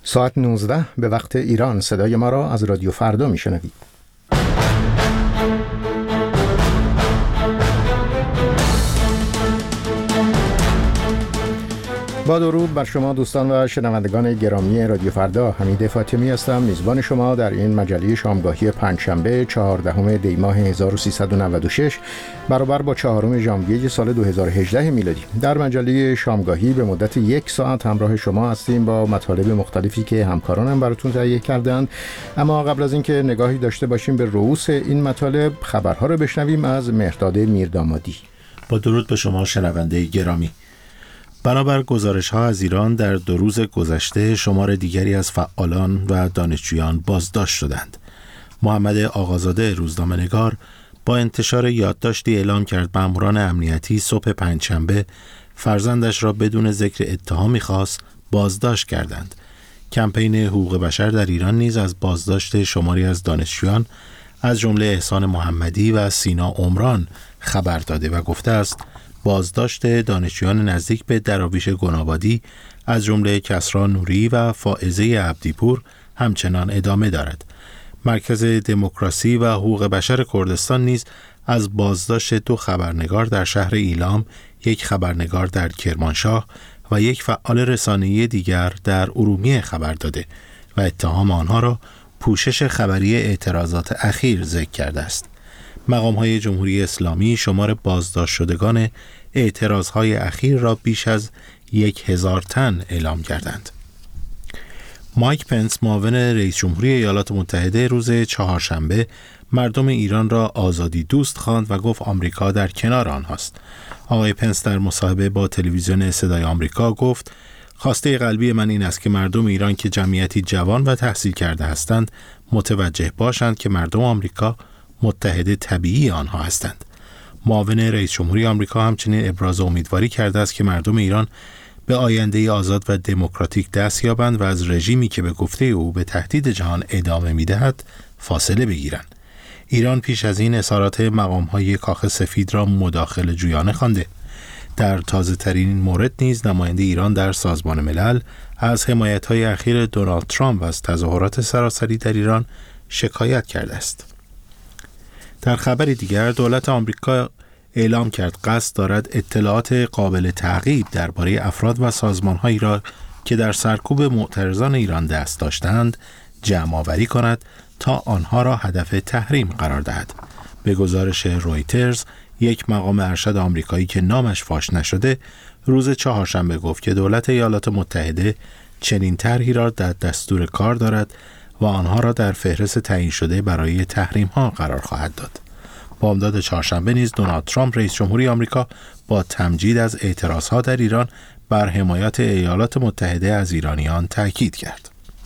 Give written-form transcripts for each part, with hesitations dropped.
ساعت 19 به وقت ایران صدای ما را از رادیو فردا میشنوید. با درود بر شما دوستان و شنوندگان گرامی رادیو فردا، حمید فاطمی هستم، میزبان شما در این مجله شامگاهی پنجشنبه 14 دی ماه 1396 برابر با 4 ژانویه سال 2018 میلادی. در مجله شامگاهی به مدت 1 ساعت همراه شما هستیم با مطالب مختلفی که همکارانم براتون تهیه کردند. اما قبل از اینکه نگاهی داشته باشیم به رؤوس این مطالب، خبرها رو بشنویم از مهرداد میردامادی. با درود به شما شنونده گرامی. بنابر گزارش‌ها از ایران در 2 روز گذشته شمار دیگری از فعالان و دانشجویان بازداشت شدند. محمد آقازاده روزنامه‌نگار با انتشار یادداشتی اعلام کرد ماموران امنیتی صبح پنجشنبه فرزندش را بدون ذکر اتهامی خاص بازداشت کردند. کمپین حقوق بشر در ایران نیز از بازداشت شماری از دانشجویان از جمله احسان محمدی و سینا عمران خبر داده و گفته است بازداشت دانشجویان نزدیک به دراویش گنابادی از جمله کسری نوری و فائزه عبدیپور همچنان ادامه دارد. مرکز دموکراسی و حقوق بشر کردستان نیز از بازداشت 2 خبرنگار در شهر ایلام، 1 خبرنگار در کرمانشاه و 1 فعال رسانه‌ای دیگر در ارومیه خبر داده و اتهام آنها را پوشش خبری اعتراضات اخیر ذکر کرده است. مقام‌های جمهوری اسلامی شمار بازداشت شدگان اعتراضهای اخیر را بیش از 1000 تن اعلام کردند. مایک پنس معاون رئیس جمهوری ایالات متحده روز چهارشنبه مردم ایران را آزادی دوست خواند و گفت آمریکا در کنار آنهاست. آقای پنس در مصاحبه با تلویزیون صدای آمریکا گفت خواسته قلبی من این است که مردم ایران که جمعیتی جوان و تحصیل کرده هستند متوجه باشند که مردم آمریکا متحد طبیعی آنها هستند. معاون رئیس جمهوری آمریکا همچنین ابراز امیدواری کرده است که مردم ایران به آینده آزاد و دموکراتیک دست یابند و از رژیمی که به گفته او به تهدید جهان ادامه می‌دهد فاصله بگیرند. ایران پیش از این اظهارات مقام‌های کاخ سفید را مداخله جویانه خوانده. در تازه‌ترین مورد نیز نماینده ایران در سازمان ملل از حمایت‌های اخیر دونالد ترامپ و از تظاهرات سراسری در ایران شکایت کرده است. در خبری دیگر دولت آمریکا اعلام کرد قصد دارد اطلاعات قابل تعقیب درباره افراد و سازمان‌هایی را که در سرکوب معترضان ایران دست داشتند جمع آوری کند تا آنها را هدف تحریم قرار دهد. به گزارش رویترز، 1 مقام ارشد آمریکایی که نامش فاش نشده روز چهارشنبه گفت که دولت ایالات متحده چنین طرحی را در دستور کار دارد و آنها را در فهرست تعیین شده برای تحریم‌ها قرار خواهد داد. بامداد چهارشنبه نیز دونالد ترامپ رئیس جمهوری آمریکا با تمجید از اعتراضها در ایران بر حمایت ایالات متحده از ایرانیان تاکید کرد.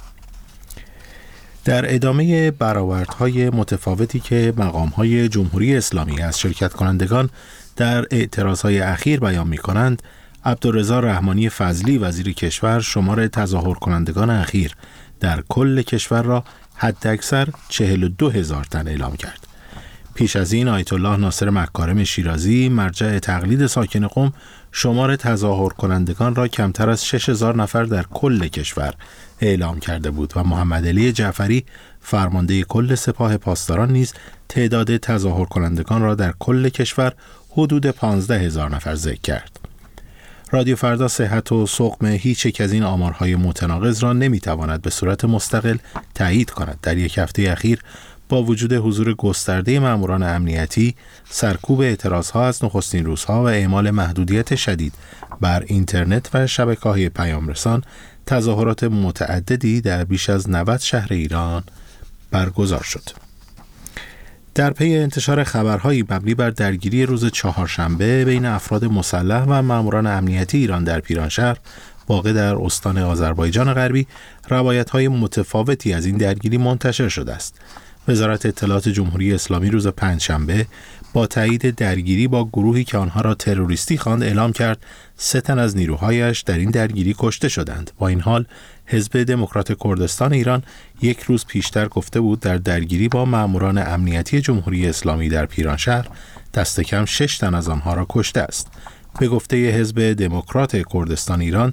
در ادامه برآوردهای متفاوتی که مقام‌های جمهوری اسلامی از شرکت کنندگان در اعتراضهای اخیر بیان می‌کنند، عبدالرضا رحمانی فضلی وزیر کشور شمار تظاهر کنندگان اخیر در کل کشور را حداکثر 42,000 تن اعلام کرد. پیش از این آیت الله ناصر مکارم شیرازی مرجع تقلید ساکن قم شمار تظاهر کنندگان را کمتر از 6,000 نفر در کل کشور اعلام کرده بود و محمد علی جعفری فرمانده کل سپاه پاسداران نیز تعداد تظاهر کنندگان را در کل کشور حدود 15,000 نفر ذکر کرد. رادیو فردا صحت و سقم هیچ یک از این آمارهای متناقض را نمیتواند به صورت مستقل تایید کند. در 1 هفته اخیر با وجود حضور گسترده ماموران امنیتی، سرکوب اعتراضها از نخستین روزها و اعمال محدودیت شدید بر اینترنت و شبکه‌های پیامرسان، تظاهرات متعددی در بیش از 90 شهر ایران برگزار شد. در پی انتشار خبرهایی مبنی بر درگیری روز چهارشنبه بین افراد مسلح و ماموران امنیتی ایران در پیرانشهر واقع در استان آذربایجان غربی، روایت‌های متفاوتی از این درگیری منتشر شده است. وزارت اطلاعات جمهوری اسلامی روز پنجشنبه با تایید درگیری با گروهی که آنها را تروریستی خواند اعلام کرد 3 تن از نیروهایش در این درگیری کشته شدند. با این حال حزب دموکرات کردستان ایران 1 روز پیشتر گفته بود در درگیری با ماموران امنیتی جمهوری اسلامی در پیرانشهر دست کم 6 تن از آنها را کشته است. به گفته حزب دموکرات کردستان ایران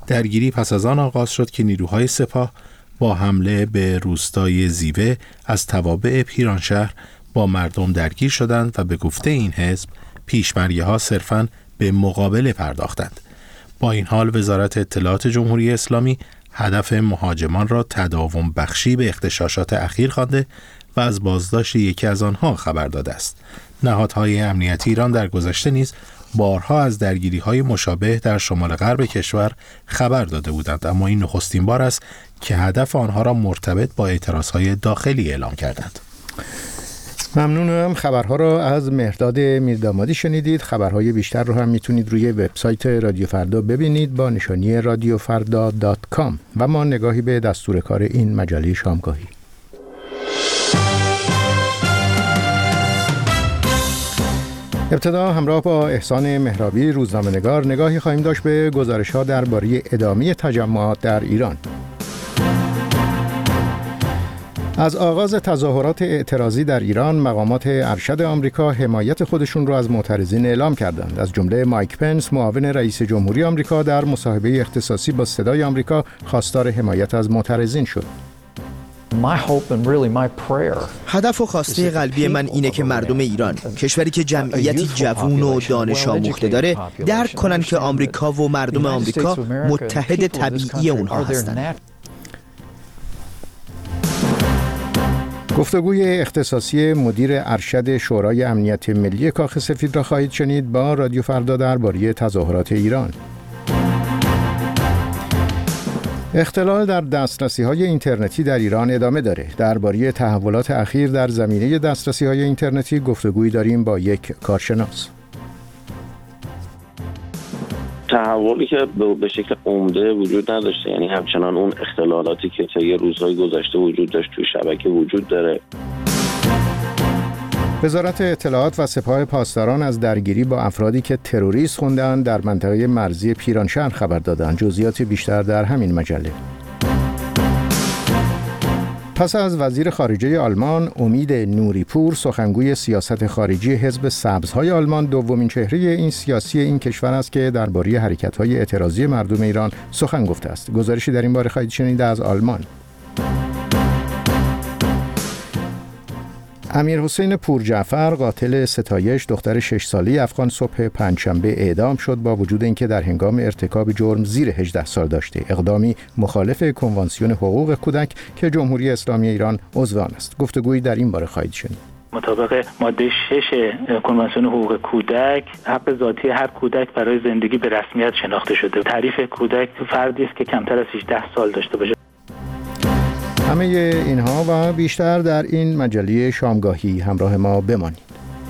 درگیری پس از آن آغاز شد که نیروهای سپاه با حمله به روستای زیوه از توابع پیرانشهر با مردم درگیر شدند و به گفته این حزب پیشمرگی‌ها صرفاً به مقابله پرداختند. با این حال وزارت اطلاعات جمهوری اسلامی هدف مهاجمان را تداوم بخشی به اغتشاشات اخیر خوانده و از بازداشت یکی از آنها خبر داده است. نهادهای امنیتی ایران در گذشته نیز بارها از درگیری‌های مشابه در شمال غرب کشور خبر داده بودند، اما این نخستین بار است که هدف آنها را مرتبط با اعتراضهای داخلی اعلام کردند. ممنونم. خبرها را از مهرداد میردامادی شنیدید. خبرهای بیشتر رو هم میتونید روی وبسایت رادیو فردا ببینید با نشانی radiofrda.com و ما نگاهی به دستور کار این مجله شامگاهی. ابتدا همراه با احسان مهرابی روزنامه‌نگار نگاهی خواهیم داشت به گزارش‌ها درباره ادامه تجمعات در ایران. از آغاز تظاهرات اعتراضی در ایران، مقامات ارشد آمریکا حمایت خودشون را از معترضین اعلام کردند. از جمله مایک پنس، معاون رئیس جمهوری آمریکا، در مصاحبه اختصاصی با صدای آمریکا خواستار حمایت از معترضین شد. هدف و خواسته قلبی من اینه که مردم ایران، کشوری که جمعیتی جوون و دانش آموخته داره، درک کنن که آمریکا و مردم آمریکا متحد طبیعی اونها هستند. گفتگوی اختصاصی مدیر ارشد شورای امنیت ملی کاخ سفید را خواهید شنید با رادیو فردا درباره تظاهرات ایران. اختلال در دسترسی‌های اینترنتی در ایران ادامه داره. درباره تحولات اخیر در زمینه دسترسی‌های اینترنتی گفتگویی داریم با یک کارشناس. تحولی که به شکل عمده وجود نداشته، یعنی همچنان اون اختلالاتی که طی روزهای گذشته وجود داشت توی شبکه وجود داره. وزارت اطلاعات و سپاه پاسداران از درگیری با افرادی که تروریست خوندند در منطقه مرزی پیرانشهر خبر دادند. جزئیات بیشتر در همین مجله. پس از وزیر خارجه آلمان امید نوریپور، سخنگوی سیاست خارجی حزب سبزهای آلمان، دومین چهره این سیاسی این کشور است که درباره حرکت‌های اعتراضی مردم ایران سخن گفته است. گزارشی در این باره خواهید شنید از آلمان. امیر حسین پورجعفر، قاتل ستایش، دختر 6 ساله افغان، صبح پنجشنبه اعدام شد با وجود اینکه در هنگام ارتکاب جرم زیر 18 سال داشته. اقدامی مخالف کنوانسیون حقوق کودک که جمهوری اسلامی ایران عضو آن است. گفتگویی در این باره خواهید شنید. مطابق ماده 6 کنوانسیون حقوق کودک، حق ذاتی هر کودک برای زندگی به رسمیت شناخته شده. تعریف کودک فردی است که کمتر از 18 سال داشته باشه. همه اینها و بیشتر در این مجله شامگاهی. همراه ما بمانید.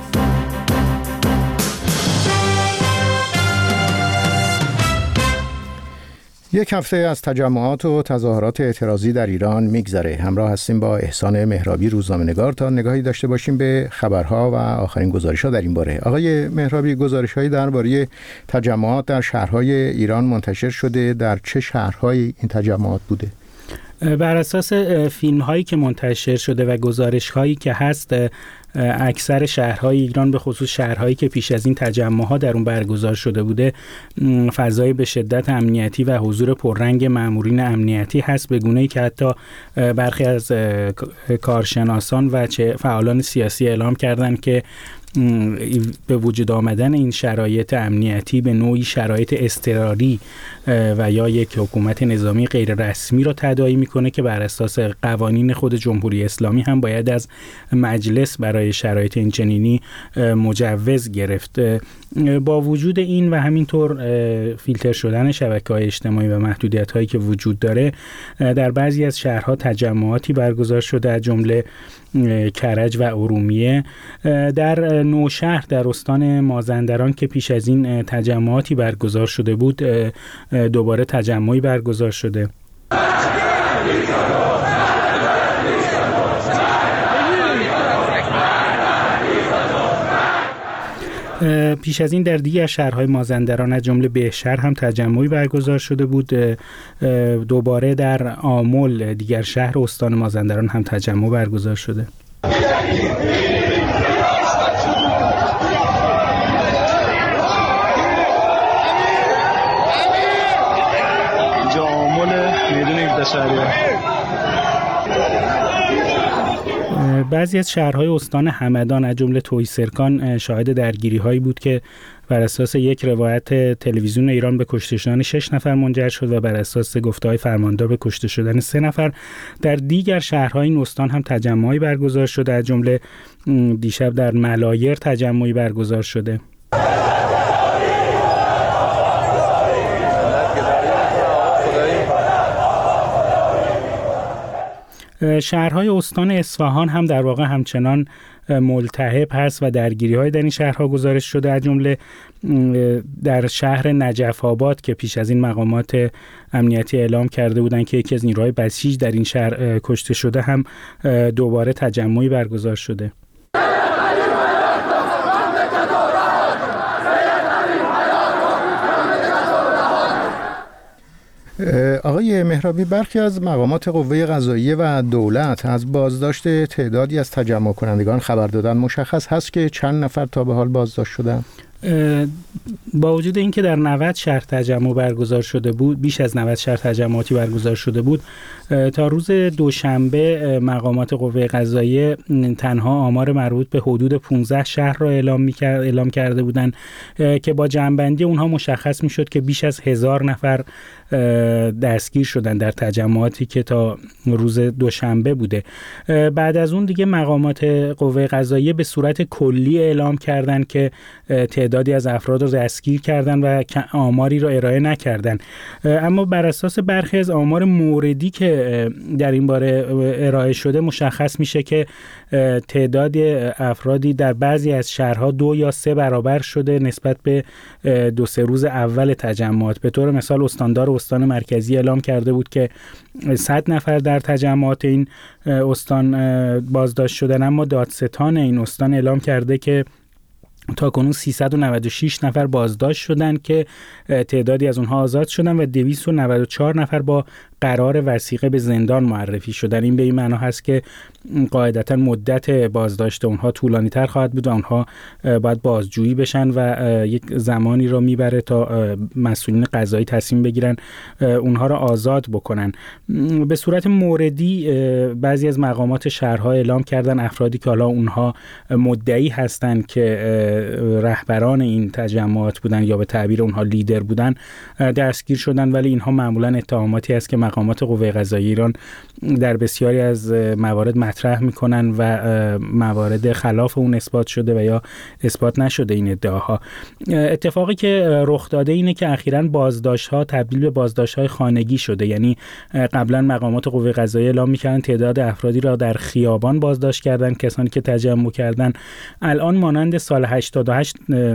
یک هفته از تجمعات و تظاهرات اعتراضی در ایران میگذره. همراه هستیم با احسان مهرابی روزنامه‌نگار تا نگاهی داشته باشیم به خبرها و آخرین گزارش‌ها در این باره. آقای مهرابی، گزارش‌هایی درباره تجمعات در شهرهای ایران منتشر شده. در چه شهرهایی این تجمعات بوده؟ بر اساس فیلم هایی که منتشر شده و گزارش هایی که هست، اکثر شهرهای ایران به خصوص شهرهایی که پیش از این تجمع‌ها در اون برگزار شده بوده فضای به شدت امنیتی و حضور پررنگ مامورین امنیتی هست، به گونه‌ای که حتی برخی از کارشناسان و فعالان سیاسی اعلام کردند که به وجود آمدن این شرایط امنیتی به نوعی شرایط اضطراری و یا یک حکومت نظامی غیر رسمی را تداعی میکنه که بر اساس قوانین خود جمهوری اسلامی هم باید از مجلس برای شرایط اینچنینی مجوز گرفت. با وجود این و همینطور فیلتر شدن شبکه‌های اجتماعی و محدودیت‌هایی که وجود داره، در بعضی از شهرها تجمعاتی برگزار شده، از جمله کرج و ارومیه. در نوشهر در استان مازندران که پیش از این تجمعاتی برگزار شده بود، دوباره تجمعی برگزار شده. پیش از این در دیگر شهرهای مازندران از جمله بهشهر هم تجمعی برگزار شده بود. دوباره در آمل، دیگر شهر استان مازندران، هم تجمع برگزار شده. بعضی از شهرهای استان همدان از جمله تویسرکان شاهد درگیری‌هایی بود که بر اساس یک روایت تلویزیون ایران به کشته شدن 6 نفر منجر شد و بر اساس گفته‌های فرماندار به کشته شدن 3 نفر. در دیگر شهرهای این استان هم تجمعی برگزار شده، از جمله دیشب در ملایر تجمعی برگزار شده. شهرهای استان اصفهان هم در واقع همچنان ملتهب هست و درگیری‌های در این شهرها گزارش شده، از جمله در شهر نجف آباد که پیش از این مقامات امنیتی اعلام کرده بودند که یکی از نیروهای بسیج در این شهر کشته شده هم دوباره تجمعی برگزار شده. آقای مهرابی، برخی از مقامات قوه قضاییه و دولت از بازداشت تعدادی از تجمع کنندگان خبر دادن. مشخص هست که چند نفر تا به حال بازداشت شدن؟ با وجود اینکه در 90 شهر تجمع برگزار شده بود، بیش از 90 شهر تجمعاتی برگزار شده بود، تا روز دوشنبه مقامات قوه قضاییه تنها آمار مربوط به حدود 15 شهر را اعلام کرده بودند که با جمع‌بندی اونها مشخص میشد که بیش از 1000 نفر دستگیر شدن در تجمعاتی که تا روز دوشنبه بوده. بعد از اون دیگه مقامات قوه قضاییه به صورت کلی اعلام کردند که تعدادی از افراد رو دستگیر کردن و آماری رو ارائه نکردن. اما بر اساس برخی از آمار موردی که در این باره ارائه شده مشخص میشه که تعداد افرادی در بعضی از شهرها 2 یا 3 برابر شده نسبت به 2-3 روز اول تجمعات. به طور مثال استاندار استان مرکزی اعلام کرده بود که 100 نفر در تجمعات این استان بازداشت شدن، اما دادستان این استان اعلام کرده که تاکنون 396 نفر بازداشت شدن که تعدادی از اونها آزاد شدن و 294 نفر با قرار وثیقه به زندان معرفی شدن. این به این معنا هست که قاعدتا مدت بازداشت اونها طولانی تر خواهد بود و اونها باید بازجویی بشن و یک زمانی را میبره تا مسئولین قضایی تصمیم بگیرن اونها را آزاد بکنن. به صورت موردی بعضی از مقامات شهرها اعلام کردن افرادی که حالا اونها مدعی هستند که رهبران این تجمعات بودن یا به تعبیر اونها لیدر بودن دستگیر شدن، ولی اینها معمولا اتهاماتی است که مقامات قوه قضاییه ایران در بسیاری از موارد مطرح میکنن و موارد خلاف اون اثبات شده و یا اثبات نشده این ادعاها. اتفاقی که رخ داده اینه که اخیراً بازداشت‌ها تبدیل به بازداشت‌های خانگی شده، یعنی قبلا مقامات قوه قضاییه اعلام میکردن تعداد افرادی را در خیابان بازداشت کردن، کسانی که تجمع کردن. الان مانند سال 88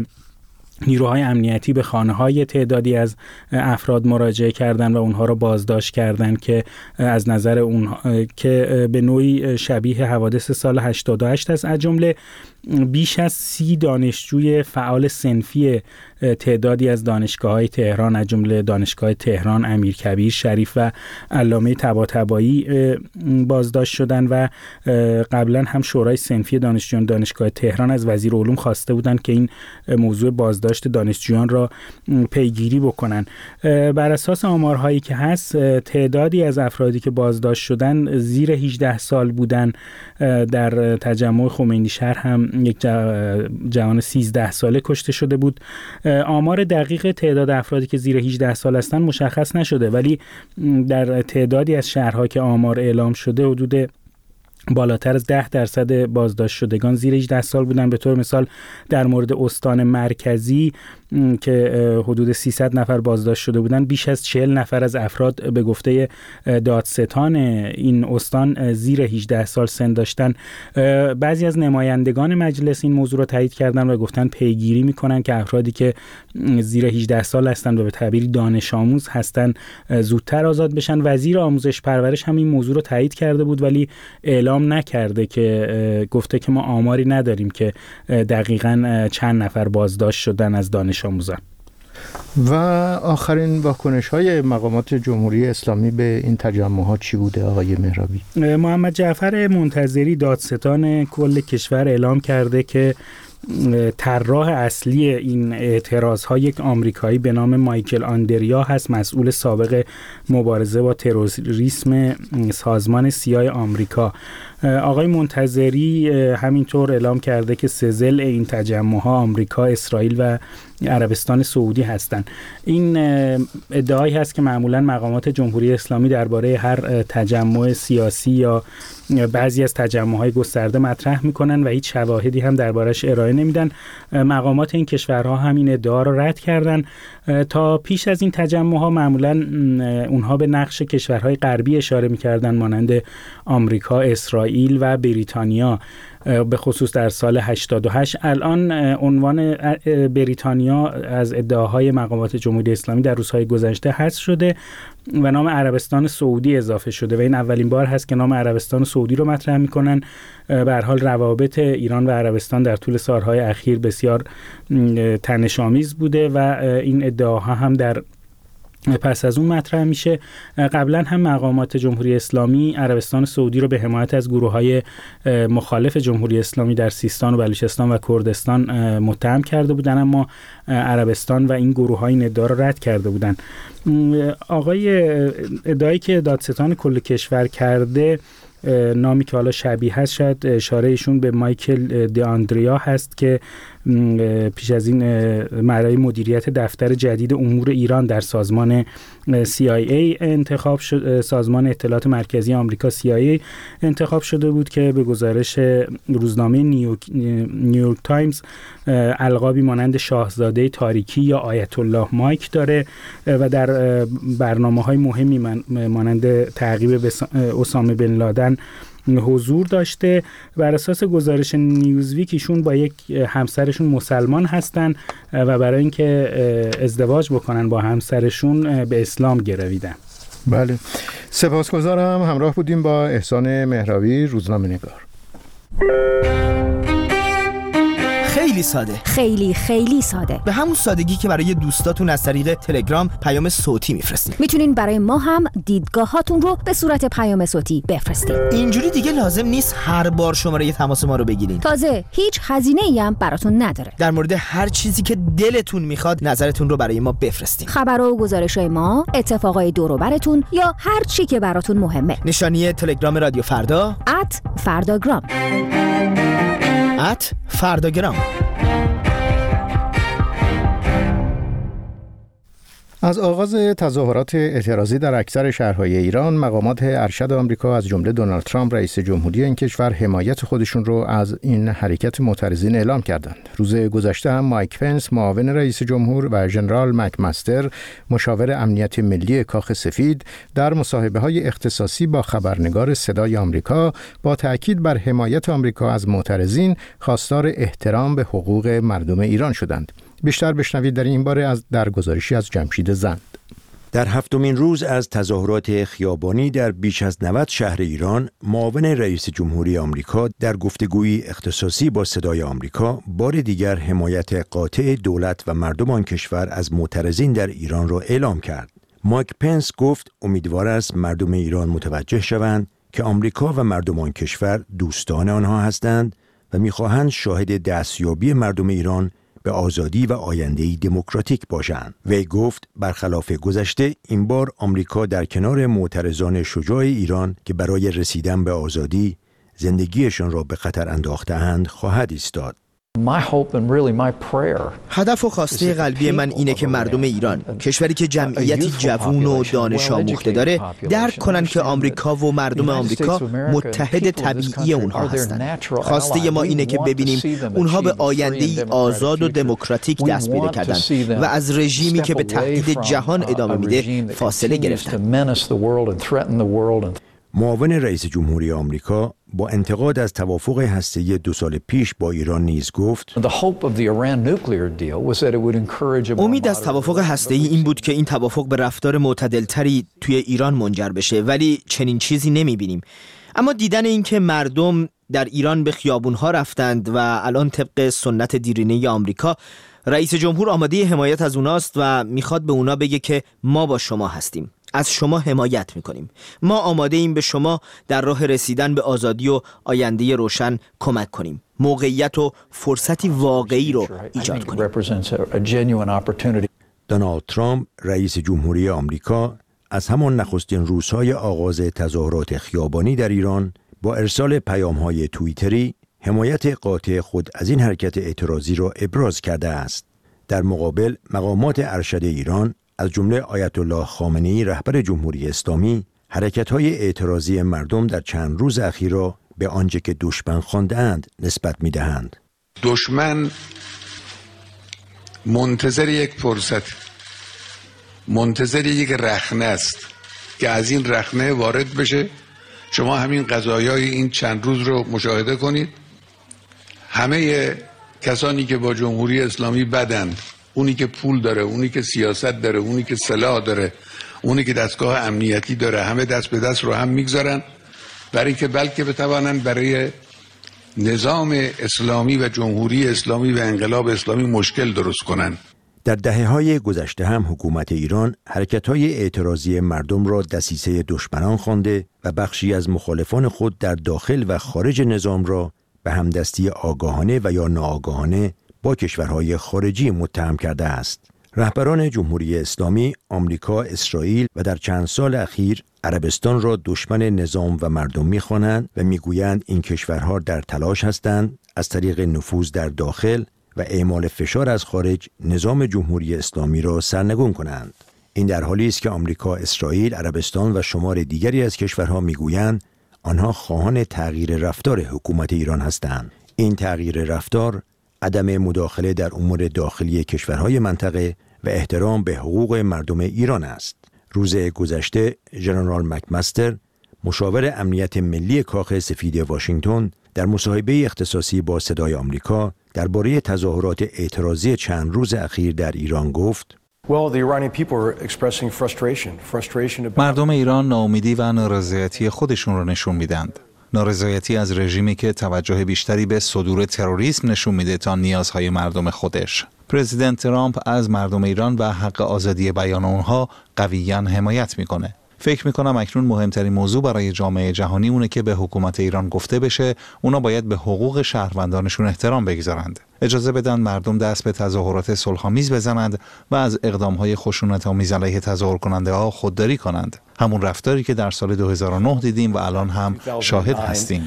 نیروهای امنیتی به خانه‌های تعدادی از افراد مراجعه کردند و اونها را بازداشت کردند که از نظر اونها که به نوعی شبیه حوادث سال 88 است. از جمله بیش از 30 دانشجوی فعال صنفی تعدادی از دانشگاه‌های تهران از جمله دانشگاه تهران، امیرکبیر شریف و علامه طباطبایی بازداشت شدند و قبلا هم شورای صنفی دانشجویان دانشگاه تهران از وزیر علوم خواسته بودند که این موضوع بازداشت دانشجویان را پیگیری بکنن. بر اساس آمارهایی که هست تعدادی از افرادی که بازداشت شدن زیر 18 سال بودن. در تجمع خمینی شهر هم یک جوان 13 ساله کشته شده بود. آمار دقیق تعداد افرادی که زیر 18 سال هستن مشخص نشده، ولی در تعدادی از شهرها که آمار اعلام شده حدود بالاتر از 10% بازداشت شدگان زیر 18 سال بودن. به طور مثال در مورد استان مرکزی که حدود 300 نفر بازداشت شده بودن، بیش از 40 نفر از افراد به گفته دادستان این استان زیر 18 سال سن داشتن. بعضی از نمایندگان مجلس این موضوع رو تایید کردن و گفتن پیگیری میکنن که افرادی که زیر 18 سال هستن و به تعبیری دانش آموز هستن زودتر آزاد بشن. وزیر آموزش پرورش هم این موضوع رو تایید کرده بود ولی اعلام نکرده، که گفته که ما آماری نداریم که دقیقاً چند نفر بازداشت شدن از دانش آموزان. و آخرین واکنش‌های مقامات جمهوری اسلامی به این تجمعات چی بوده آقای مهرابی؟ محمد جعفر منتظری دادستان کل کشور اعلام کرده که طراح اصلی این اعتراض‌ها یک آمریکایی به نام مایکل آندریا هست، مسئول سابق مبارزه با تروریسم سازمان سیاه آمریکا. آقای منتظری همینطور اعلام کرده که سه ضلع این تجمع‌ها آمریکا، اسرائیل و عربستان سعودی هستند. این ادعایی هست که معمولاً مقامات جمهوری اسلامی درباره هر تجمع سیاسی یا بعضی از تجمع‌های گسترده مطرح می‌کنن و هیچ شواهدی هم دربارش ارائه نمیدن. مقامات این کشورها هم این ادعا را رد کردن. تا پیش از این تجمع‌ها معمولاً اونها به نقش کشورهای غربی اشاره می‌کردن مانند آمریکا، اسرائیل و بریتانیا، به خصوص در سال 88. الان عنوان بریتانیا از ادعاهای مقامات جمهوری اسلامی در روزهای گذشته حذف شده و نام عربستان سعودی اضافه شده و این اولین بار هست که نام عربستان سعودی رو مطرح میکنن. به هر حال روابط ایران و عربستان در طول سالهای اخیر بسیار تنش‌آمیز بوده و این ادعاها هم در پس از اون مطرح میشه. قبلا هم مقامات جمهوری اسلامی عربستان سعودی رو به حمایت از گروه‌های مخالف جمهوری اسلامی در سیستان و بلوچستان و کردستان متهم کرده بودن، اما عربستان و این گروه‌ها این ادعا رو رد کرده بودن. آقای ادعایی که دادستان کل کشور کرده، نامی که حالا شبیه هست، شاید اشاره ایشون به مایکل دی آندریا هست که پیش از این برای مدیریت دفتر جدید امور ایران در سازمان CIA انتخاب شد، سازمان اطلاعات مرکزی آمریکا CIA انتخاب شده بود که به گزارش روزنامه نیویورک تایمز القابی مانند شاهزاده تاریکی یا آیت الله مایک داره و در برنامه‌های مهمی مانند تعقیب اسامه بن لادن حضور داشته. بر اساس گزارش نیوزویک ایشون با یک همسرشون مسلمان هستن و برای اینکه ازدواج بکنن با همسرشون به اسلام گرویدن. بله، سپاسگزارم. همراه بودیم با احسان مهراوی، روزنامه‌نگار. خیلی ساده، خیلی ساده، به همون سادگی که برای دوستاتون از طریق تلگرام پیام صوتی میفرستین. میتونین برای ما هم دیدگاهاتون رو به صورت پیام صوتی بفرستین. اینجوری دیگه لازم نیست هر بار شماره تماس ما رو بگیرین. تازه هیچ هزینه‌ای هم براتون نداره. در مورد هر چیزی که دلتون میخواد نظرتون رو برای ما بفرستین. خبرها و گزارش‌های ما، اتفاقای دور و براتون یا هر چی که براتون مهمه. نشانی تلگرام رادیو فردا @فرداگرام. فرداگرام. از آغاز تظاهرات اعتراضی در اکثر شهرهای ایران، مقامات ارشد آمریکا از جمله دونالد ترامپ رئیس جمهوری این کشور حمایت خودشون رو از این حرکت معترضین اعلام کردند. روز گذشته هم مایک پنس معاون رئیس جمهور و ژنرال مکمستر مشاور امنیت ملی کاخ سفید در مصاحبه‌های اختصاصی با خبرنگار صدای آمریکا با تأکید بر حمایت آمریکا از معترضین خواستار احترام به حقوق مردم ایران شدند. بیشتر بشنوید در این باره در گزارشی از جمشید زند. در هفتمین روز از تظاهرات خیابانی در بیش از 90 شهر ایران، معاون رئیس جمهوری آمریکا در گفتگویی اختصاصی با صدای آمریکا بار دیگر حمایت قاطع دولت و مردم آن کشور از معترضین در ایران را اعلام کرد. مایک پنس گفت امیدوار است مردم ایران متوجه شوند که آمریکا و مردم آن کشور دوستان آنها هستند و می‌خواهند شاهد دستیابی مردم ایران به آزادی و آینده‌ای دموکراتیک باشند. وی گفت برخلاف گذشته این بار آمریکا در کنار معترضان شجاع ایران که برای رسیدن به آزادی زندگیشان را به خطر انداخته‌اند خواهد ایستاد. هدف و خواسته قلبی من اینه که مردم ایران، کشوری که جمعیتی جوون و دانش آموخته داره، درک کنن که آمریکا و مردم آمریکا متحد طبیعی اونها هستن. خواسته ما اینه که ببینیم اونها به آینده‌ای آزاد و دموکراتیک دست پیدا کردن و از رژیمی که به تهدید جهان ادامه میده فاصله گرفتن. معاون رئیس جمهوری آمریکا با انتقاد از توافق هسته‌ای 2 سال پیش با ایران نیز گفت امید از توافق هسته‌ای این بود که این توافق به رفتار معتدلتری توی ایران منجر بشه، ولی چنین چیزی نمی‌بینیم. اما دیدن این که مردم در ایران به خیابون‌ها رفتند و الان طبق سنت دیرینه آمریکا رئیس جمهور آماده حمایت از اوناست و میخواد به اونا بگه که ما با شما هستیم. از شما حمایت میکنیم. ما آماده ایم به شما در راه رسیدن به آزادی و آینده روشن کمک کنیم. موقعیت و فرصتی واقعی رو ایجاد کنیم. دونالد ترامپ رئیس جمهوری آمریکا از همان نخستین روزهای آغاز تظاهرات خیابانی در ایران با ارسال پیام‌های توییتری حمایت قاطع خود از این حرکت اعتراضی را ابراز کرده است. در مقابل مقامات ارشد ایران از جمله آیت الله خامنه‌ای رهبر جمهوری اسلامی حرکت‌های اعتراضی مردم در چند روز اخیر را به آنچه که دشمن خوانده‌اند نسبت می‌دهند. دشمن منتظر یک فرصت، منتظر یک رخنه است که از این رخنه وارد بشه. شما همین قضایای این چند روز رو مشاهده کنید. همه کسانی که با جمهوری اسلامی بدند، اونی که پول داره، اونی که سیاست داره، اونی که سلاح داره، اونی که دستگاه امنیتی داره، همه دست به دست رو هم میگذارن برای اینکه بلکه بتوانن برای نظام اسلامی و جمهوری اسلامی و انقلاب اسلامی مشکل درست کنن. در دهه‌های گذشته هم حکومت ایران حرکت‌های اعتراضی مردم را دسیسه دشمنان خوانده و بخشی از مخالفان خود در داخل و خارج نظام را به همدستی آگاهانه و یا ناآگاهانه با کشورهای خارجی متهم کرده است. رهبران جمهوری اسلامی، آمریکا، اسرائیل و در چند سال اخیر عربستان را دشمن نظام و مردم می‌خوانند و می‌گویند این کشورها در تلاش هستند از طریق نفوذ در داخل و اعمال فشار از خارج نظام جمهوری اسلامی را سرنگون کنند. این در حالی است که آمریکا، اسرائیل، عربستان و شمار دیگری از کشورها می‌گویند آنها خواهان تغییر رفتار حکومت ایران هستند. این تغییر رفتار عدم مداخله در امور داخلی کشورهای منطقه و احترام به حقوق مردم ایران است. روز گذشته ژنرال مکمستر، مشاور امنیت ملی کاخ سفید واشنگتن، در مصاحبه اختصاصی با صدای آمریکا درباره تظاهرات اعتراضی چند روز اخیر در ایران گفت: مردم ایران ناامیدی و نارضایتی خودشون رو نشون میدند. نارضایتی از رژیمی که توجه بیشتری به صدور تروریسم نشون میده تا نیازهای مردم خودش. پرزیدنت ترامپ از مردم ایران و حق آزادی بیان اونها قویاً حمایت میکنه. فکر میکنم اکنون مهمترین موضوع برای جامعه جهانی اونه که به حکومت ایران گفته بشه اونا باید به حقوق شهروندانشون احترام بگذارند. اجازه بدن مردم دست به تظاهرات صلح‌آمیز بزنند و از اقدامهای خشونت‌آمیز علیه تظاهر کننده ها خودداری کنند. همون رفتاری که در سال 2009 دیدیم و الان هم شاهد هستیم.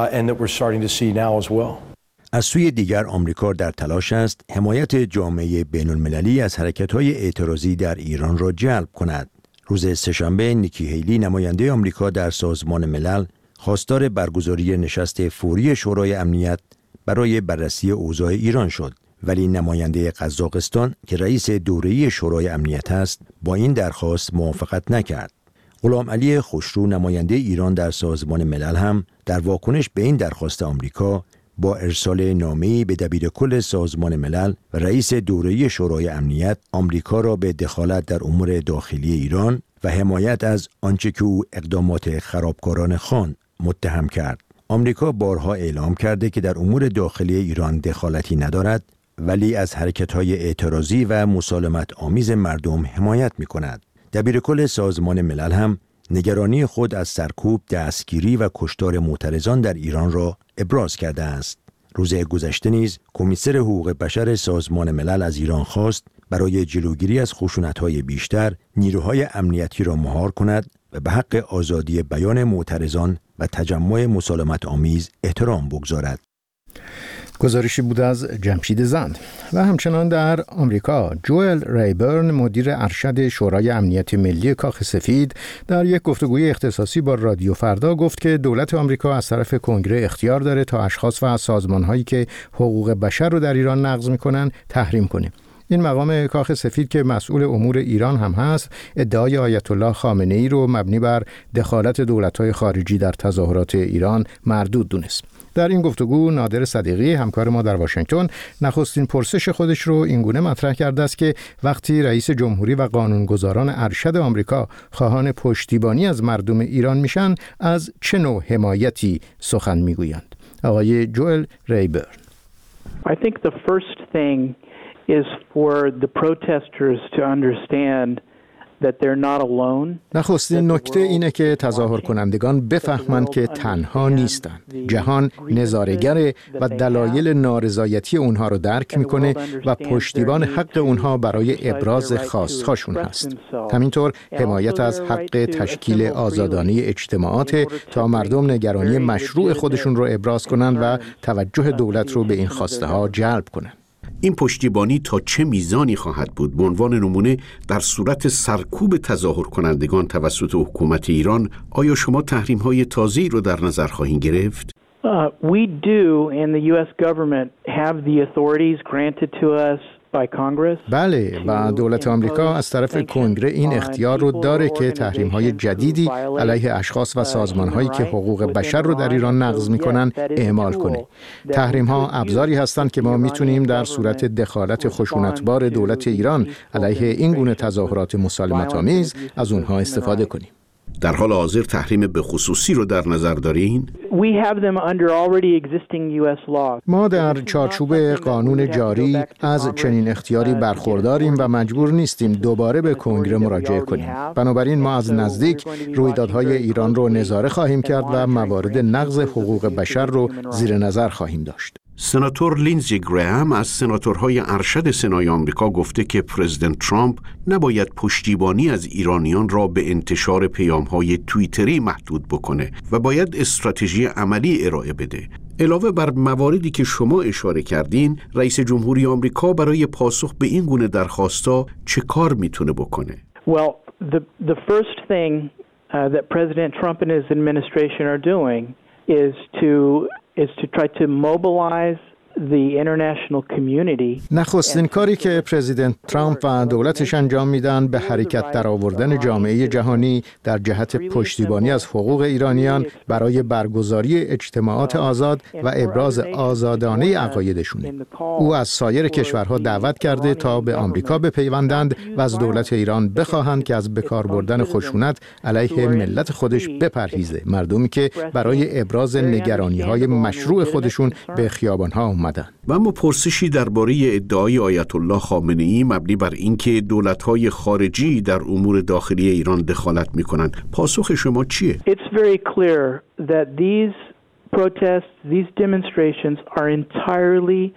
از سوی دیگر آمریکا در تلاش است حمایت جامعه بین‌المللی از حرکت‌های اعتراضی در ایران را جلب کند. روز سه‌شنبه نیکی هیلی نماینده آمریکا در سازمان ملل خواستار برگزاری نشست فوری شورای امنیت برای بررسی اوضاع ایران شد، ولی نماینده قزاقستان که رئیس دوره‌ای شورای امنیت است با این درخواست موافقت نکرد. غلام علی خوشرو نماینده ایران در سازمان ملل هم در واکنش به این درخواست آمریکا با ارسال نامه‌ای به دبیرکل سازمان ملل و رئیس دوره‌ای شورای امنیت آمریکا را به دخالت در امور داخلی ایران و حمایت از آنچه که او اقدامات خرابکارانه خواند متهم کرد. آمریکا بارها اعلام کرده که در امور داخلی ایران دخالتی ندارد، ولی از حرکت‌های اعتراضی و مسالمت آمیز مردم حمایت می‌کند. دبیرکل سازمان ملل هم نگرانی خود از سرکوب، دستگیری و کشتار معترضان در ایران را ابراز کرده است. روز گذشته نیز کمیسر حقوق بشر سازمان ملل از ایران خواست برای جلوگیری از خشونت‌های بیشتر نیروهای امنیتی را مهار کند و به حق آزادی بیان معترضان و تجمع مسالمت آمیز احترام بگذارد. گزارشی بود از جمشید زند. و همچنان در آمریکا جوئل ریبرن مدیر ارشد شورای امنیت ملی کاخ سفید در یک گفتگوی اختصاصی با رادیو فردا گفت که دولت آمریکا از طرف کنگره اختیار داره تا اشخاص و سازمان‌هایی که حقوق بشر رو در ایران نقض می‌کنن تحریم کنه. این مقام کاخ سفید که مسئول امور ایران هم هست ادعای آیت الله خامنه‌ای رو مبنی بر دخالت دولت‌های خارجی در تظاهرات ایران مردود دونست. در این گفتگو نادر صدیقی همکار ما در واشنگتن نخستین پرسش خودش رو اینگونه مطرح کرده است که وقتی رئیس جمهوری و قانونگذاران ارشد آمریکا خواهان پشتیبانی از مردم ایران میشن از چه نوع حمایتی سخن میگویند؟ آقای جوئل ریبرن. I think the first thing is for the protesters to understand نخستین نکته اینه که تظاهر کنندگان بفهمند که تنها نیستند. جهان نظاره‌گر و دلایل نارضایتی اونها رو درک میکنه و پشتیبان حق اونها برای ابراز خواستهاشون هست. همینطور حمایت از حق تشکیل آزادانه اجتماعات تا مردم نگرانی مشروع خودشون رو ابراز کنند و توجه دولت رو به این خواسته ها جلب کنند. این پشتیبانی تا چه میزانی خواهد بود؟ به عنوان نمونه در صورت سرکوب تظاهر کنندگان توسط حکومت ایران آیا شما تحریم‌های تازه‌ای رو در نظر خواهید گرفت؟ We do in the US government have the authorities granted to us by Congress. بله، و دولت آمریکا از طرف کنگره این اختیار رو داره که تحریم‌های جدیدی علیه اشخاص و سازمان‌هایی که حقوق بشر رو در ایران نقض می‌کنن اعمال کنه. تحریم‌ها ابزاری هستند که ما می‌تونیم در صورت دخالت خشونتبار دولت ایران علیه این گونه تظاهرات مسالمت‌آمیز از اونها استفاده کنیم. در حال حاضر تحریم به خصوصی رو در نظر دارین؟ ما در چارچوب قانون جاری از چنین اختیاری برخورداریم و مجبور نیستیم دوباره به کنگره مراجعه کنیم. بنابراین ما از نزدیک رویدادهای ایران رو نظاره خواهیم کرد و موارد نقض حقوق بشر رو زیر نظر خواهیم داشت. سناتور لینزی گرهام از سناتورهای ارشد سنای آمریکا گفته که پرزیدنت ترامپ نباید پشتیبانی از ایرانیان را به انتشار پیام‌های توییتری محدود بکنه و باید استراتژی عملی ارائه بده. علاوه بر مواردی که شما اشاره کردین، رئیس جمهوری آمریکا برای پاسخ به این گونه درخواست‌ها چه کار میتونه بکنه؟ Well, the first thing that President Trump and his administration are doing is to try to mobilize the international community. نخستین کاری که پرزیدنت ترامپ و دولتش انجام میدن به حرکت درآوردن جامعه جهانی در جهت پشتیبانی از حقوق ایرانیان برای برگزاری اجتماعات آزاد و ابراز آزادانه عقایدشونه. او از سایر کشورها دعوت کرده تا به آمریکا بپیوندند و از دولت ایران بخواهند که از بکار بردن خشونت علیه ملت خودش بپرهیزه، مردمی که برای ابراز نگرانی‌های مشروع خودشون به خیابان‌ها و اما پرسشی درباره ادعای آیت الله خامنه‌ای مبنی بر اینکه دولت‌های خارجی در امور داخلی ایران دخالت می‌کنند. پاسخ شما چیه؟ It's very clear that these protests, these demonstrations are entirely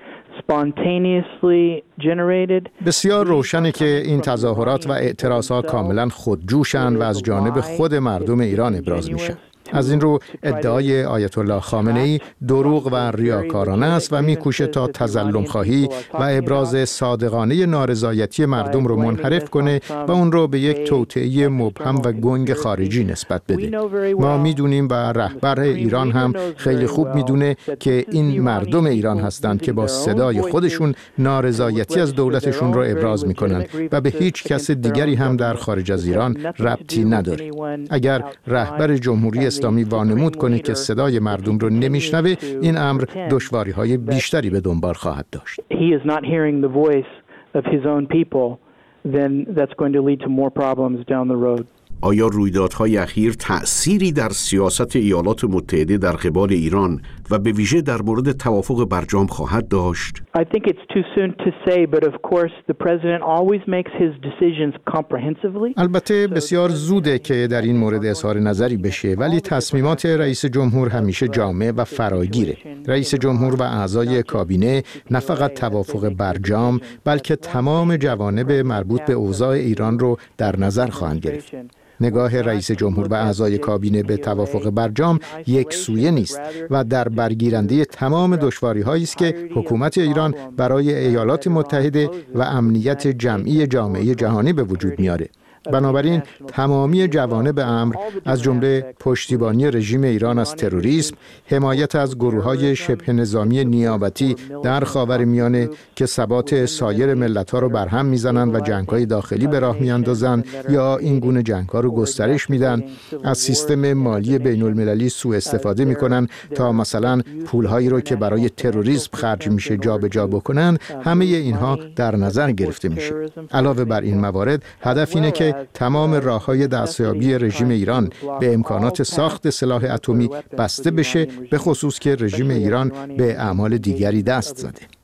spontaneously generated. بسیار روشنه که این تظاهرات و اعتراضها کاملا خودجوشن و از جانب خود مردم ایران ابراز میشن. از این رو ادعای آیت الله خامنه‌ای دروغ و ریاکارانه است و میکوشه تا تظلم خواهی و ابراز صادقانه نارضایتی مردم رو منحرف کنه و اون رو به یک توطئه مبهم و گنگ خارجی نسبت بده. ما میدونیم و رهبر ایران هم خیلی خوب میدونه که این مردم ایران هستند که با صدای خودشون نارضایتی از دولتشون رو ابراز میکنن و به هیچ کس دیگری هم در خارج از ایران ربطی نداره. اگر رهبر جمهوری اسلامی وانمود کنه که صدای مردم رو نمیشنوه، این امر دشواری‌های بیشتری به دنبال خواهد داشت. He is not hearing the voice of his own people, then that's going to lead to more problems down the road. آیا رویدادهای اخیر تأثیری در سیاست ایالات متحده در قبال ایران و به ویژه در مورد توافق برجام خواهد داشت؟ I think it's too soon to say, but of course the president always makes his decisions comprehensively. البته بسیار زوده که در این مورد اظهار نظری بشه، ولی تصمیمات رئیس جمهور همیشه جامع و فراگیره. رئیس جمهور و اعضای کابینه نه فقط توافق برجام، بلکه تمام جوانب مربوط به اوضاع ایران رو در نظر خواهند گرفت. نگاه رئیس جمهور و اعضای کابینه به توافق برجام یک سویه نیست و در برگیرنده تمام دشواری‌هایی است که حکومت ایران برای ایالات متحده و امنیت جمعی جامعه جهانی به وجود میاره. بنابراین تمامی جوانب امر از جمله پشتیبانی رژیم ایران از تروریسم، حمایت از گروه‌های شبه نظامی نیابتی در خاورمیانه که ثبات سایر ملت‌ها رو برهم میزنند و جنگ‌های داخلی به راه میاندازند یا این گونه جنگ‌ها رو گسترش میدن، از سیستم مالی بین‌المللی سوء استفاده میکنن تا مثلا پول‌هایی رو که برای تروریسم خرج میشه جابجا بکنن، همه اینها در نظر گرفته میشه. علاوه بر این موارد، هدف اینه که تمام راه‌های دستیابی رژیم ایران به امکانات ساخت سلاح اتمی بسته بشه، به خصوص که رژیم ایران به اعمال دیگری دست زده.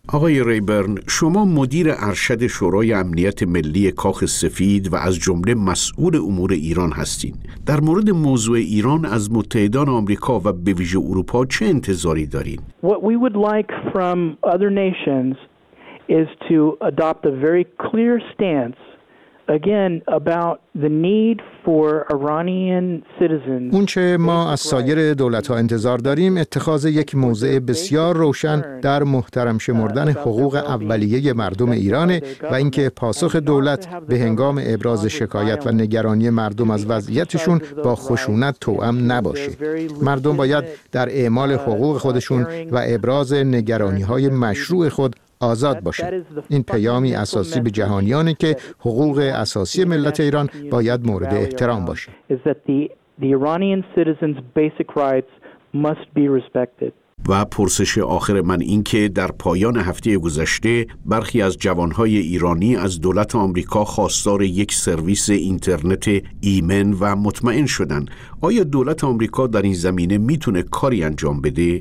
آقای ریبرن، شما مدیر ارشد شورای امنیت ملی کاخ سفید و از جمله مسئول امور ایران هستین. در مورد موضوع ایران از متحدان آمریکا و به ویژه اروپا چه انتظاری دارین؟ What we would like from other nations is to adopt a very clear stance again about the need for Iranian citizens. اون چه ما از سایر دولت‌ها انتظار داریم اتخاذ یک موضع بسیار روشن در محترم شمردن حقوق اولیه مردم ایرانه و اینکه پاسخ دولت به هنگام ابراز شکایت و نگرانی مردم از وضعیتشون با خشونت توأم نباشه. مردم باید در اعمال حقوق خودشون و ابراز نگرانی‌های مشروع خود آزاد باشند. این پیامی اساسی به جهانیانه که حقوق اساسی ملت ایران باید مورد احترام باشه. و پرسش آخر من این که در پایان هفته گذشته برخی از جوانهای ایرانی از دولت آمریکا خواستار یک سرویس اینترنت ایمن و مطمئن شدن. آیا دولت آمریکا در این زمینه میتونه کاری انجام بده؟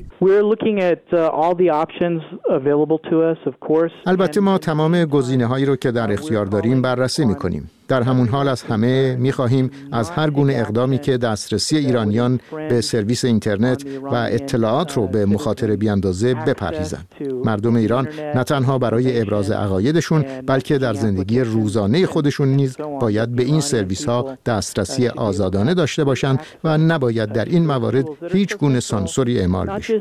البته ما تمام گزینه‌هایی رو که در اختیار داریم بررسی می‌کنیم. در همون حال از همه می‌خواهیم از هر گونه اقدامی که دسترسی ایرانیان به سرویس اینترنت و اطلاعات رو به مخاطره بیاندازه بپرهیزند. مردم ایران نه تنها برای ابراز عقایدشون بلکه در زندگی روزانه خودشون نیز باید به این سرویس‌ها دسترسی آزادانه داشته باشند و نباید در این موارد هیچ گونه سانسوری اعمال بشه.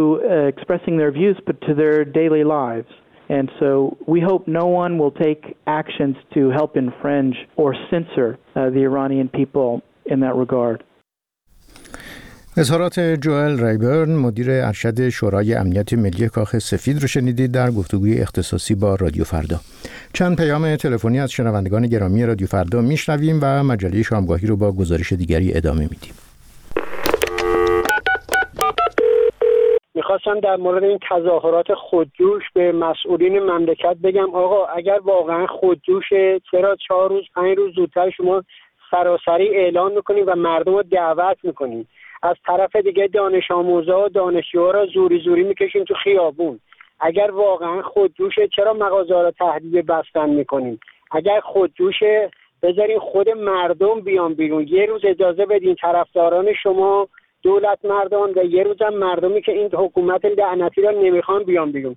And so we hope no one will take actions to help infringe or censor the Iranian people in that regard. اظهارات جوئل ریبرن مدیر ارشد شورای امنیت ملی کاخ سفید رو شنیدید در گفتگوی اختصاصی با رادیو فردا. چند پیام تلفنی از شنوندگان گرامی رادیو فردا میشنویم و مجله شامگاهی رو با گزارش دیگری ادامه میدیم. میخواستم در مورد این تظاهرات خودجوش به مسئولین مملکت بگم آقا اگر واقعا خودجوشه چرا 4 روز 5 روز زودتر شما سراسری اعلان میکنید و مردم رو دعوت میکنید؟ از طرف دیگه دانش آموزا و دانشجوها رو زوری میکشین تو خیابون. اگر واقعا خودجوشه چرا مغازه‌ها رو تهدید بستن میکنین؟ اگر خودجوشه بذارین خود مردم بیان بیرون. یه روز اجازه بدین طرفداران شما دولت مردان و یه روزم مردمی که این حکومت لعنتی را نمیخوان بیان بیرون.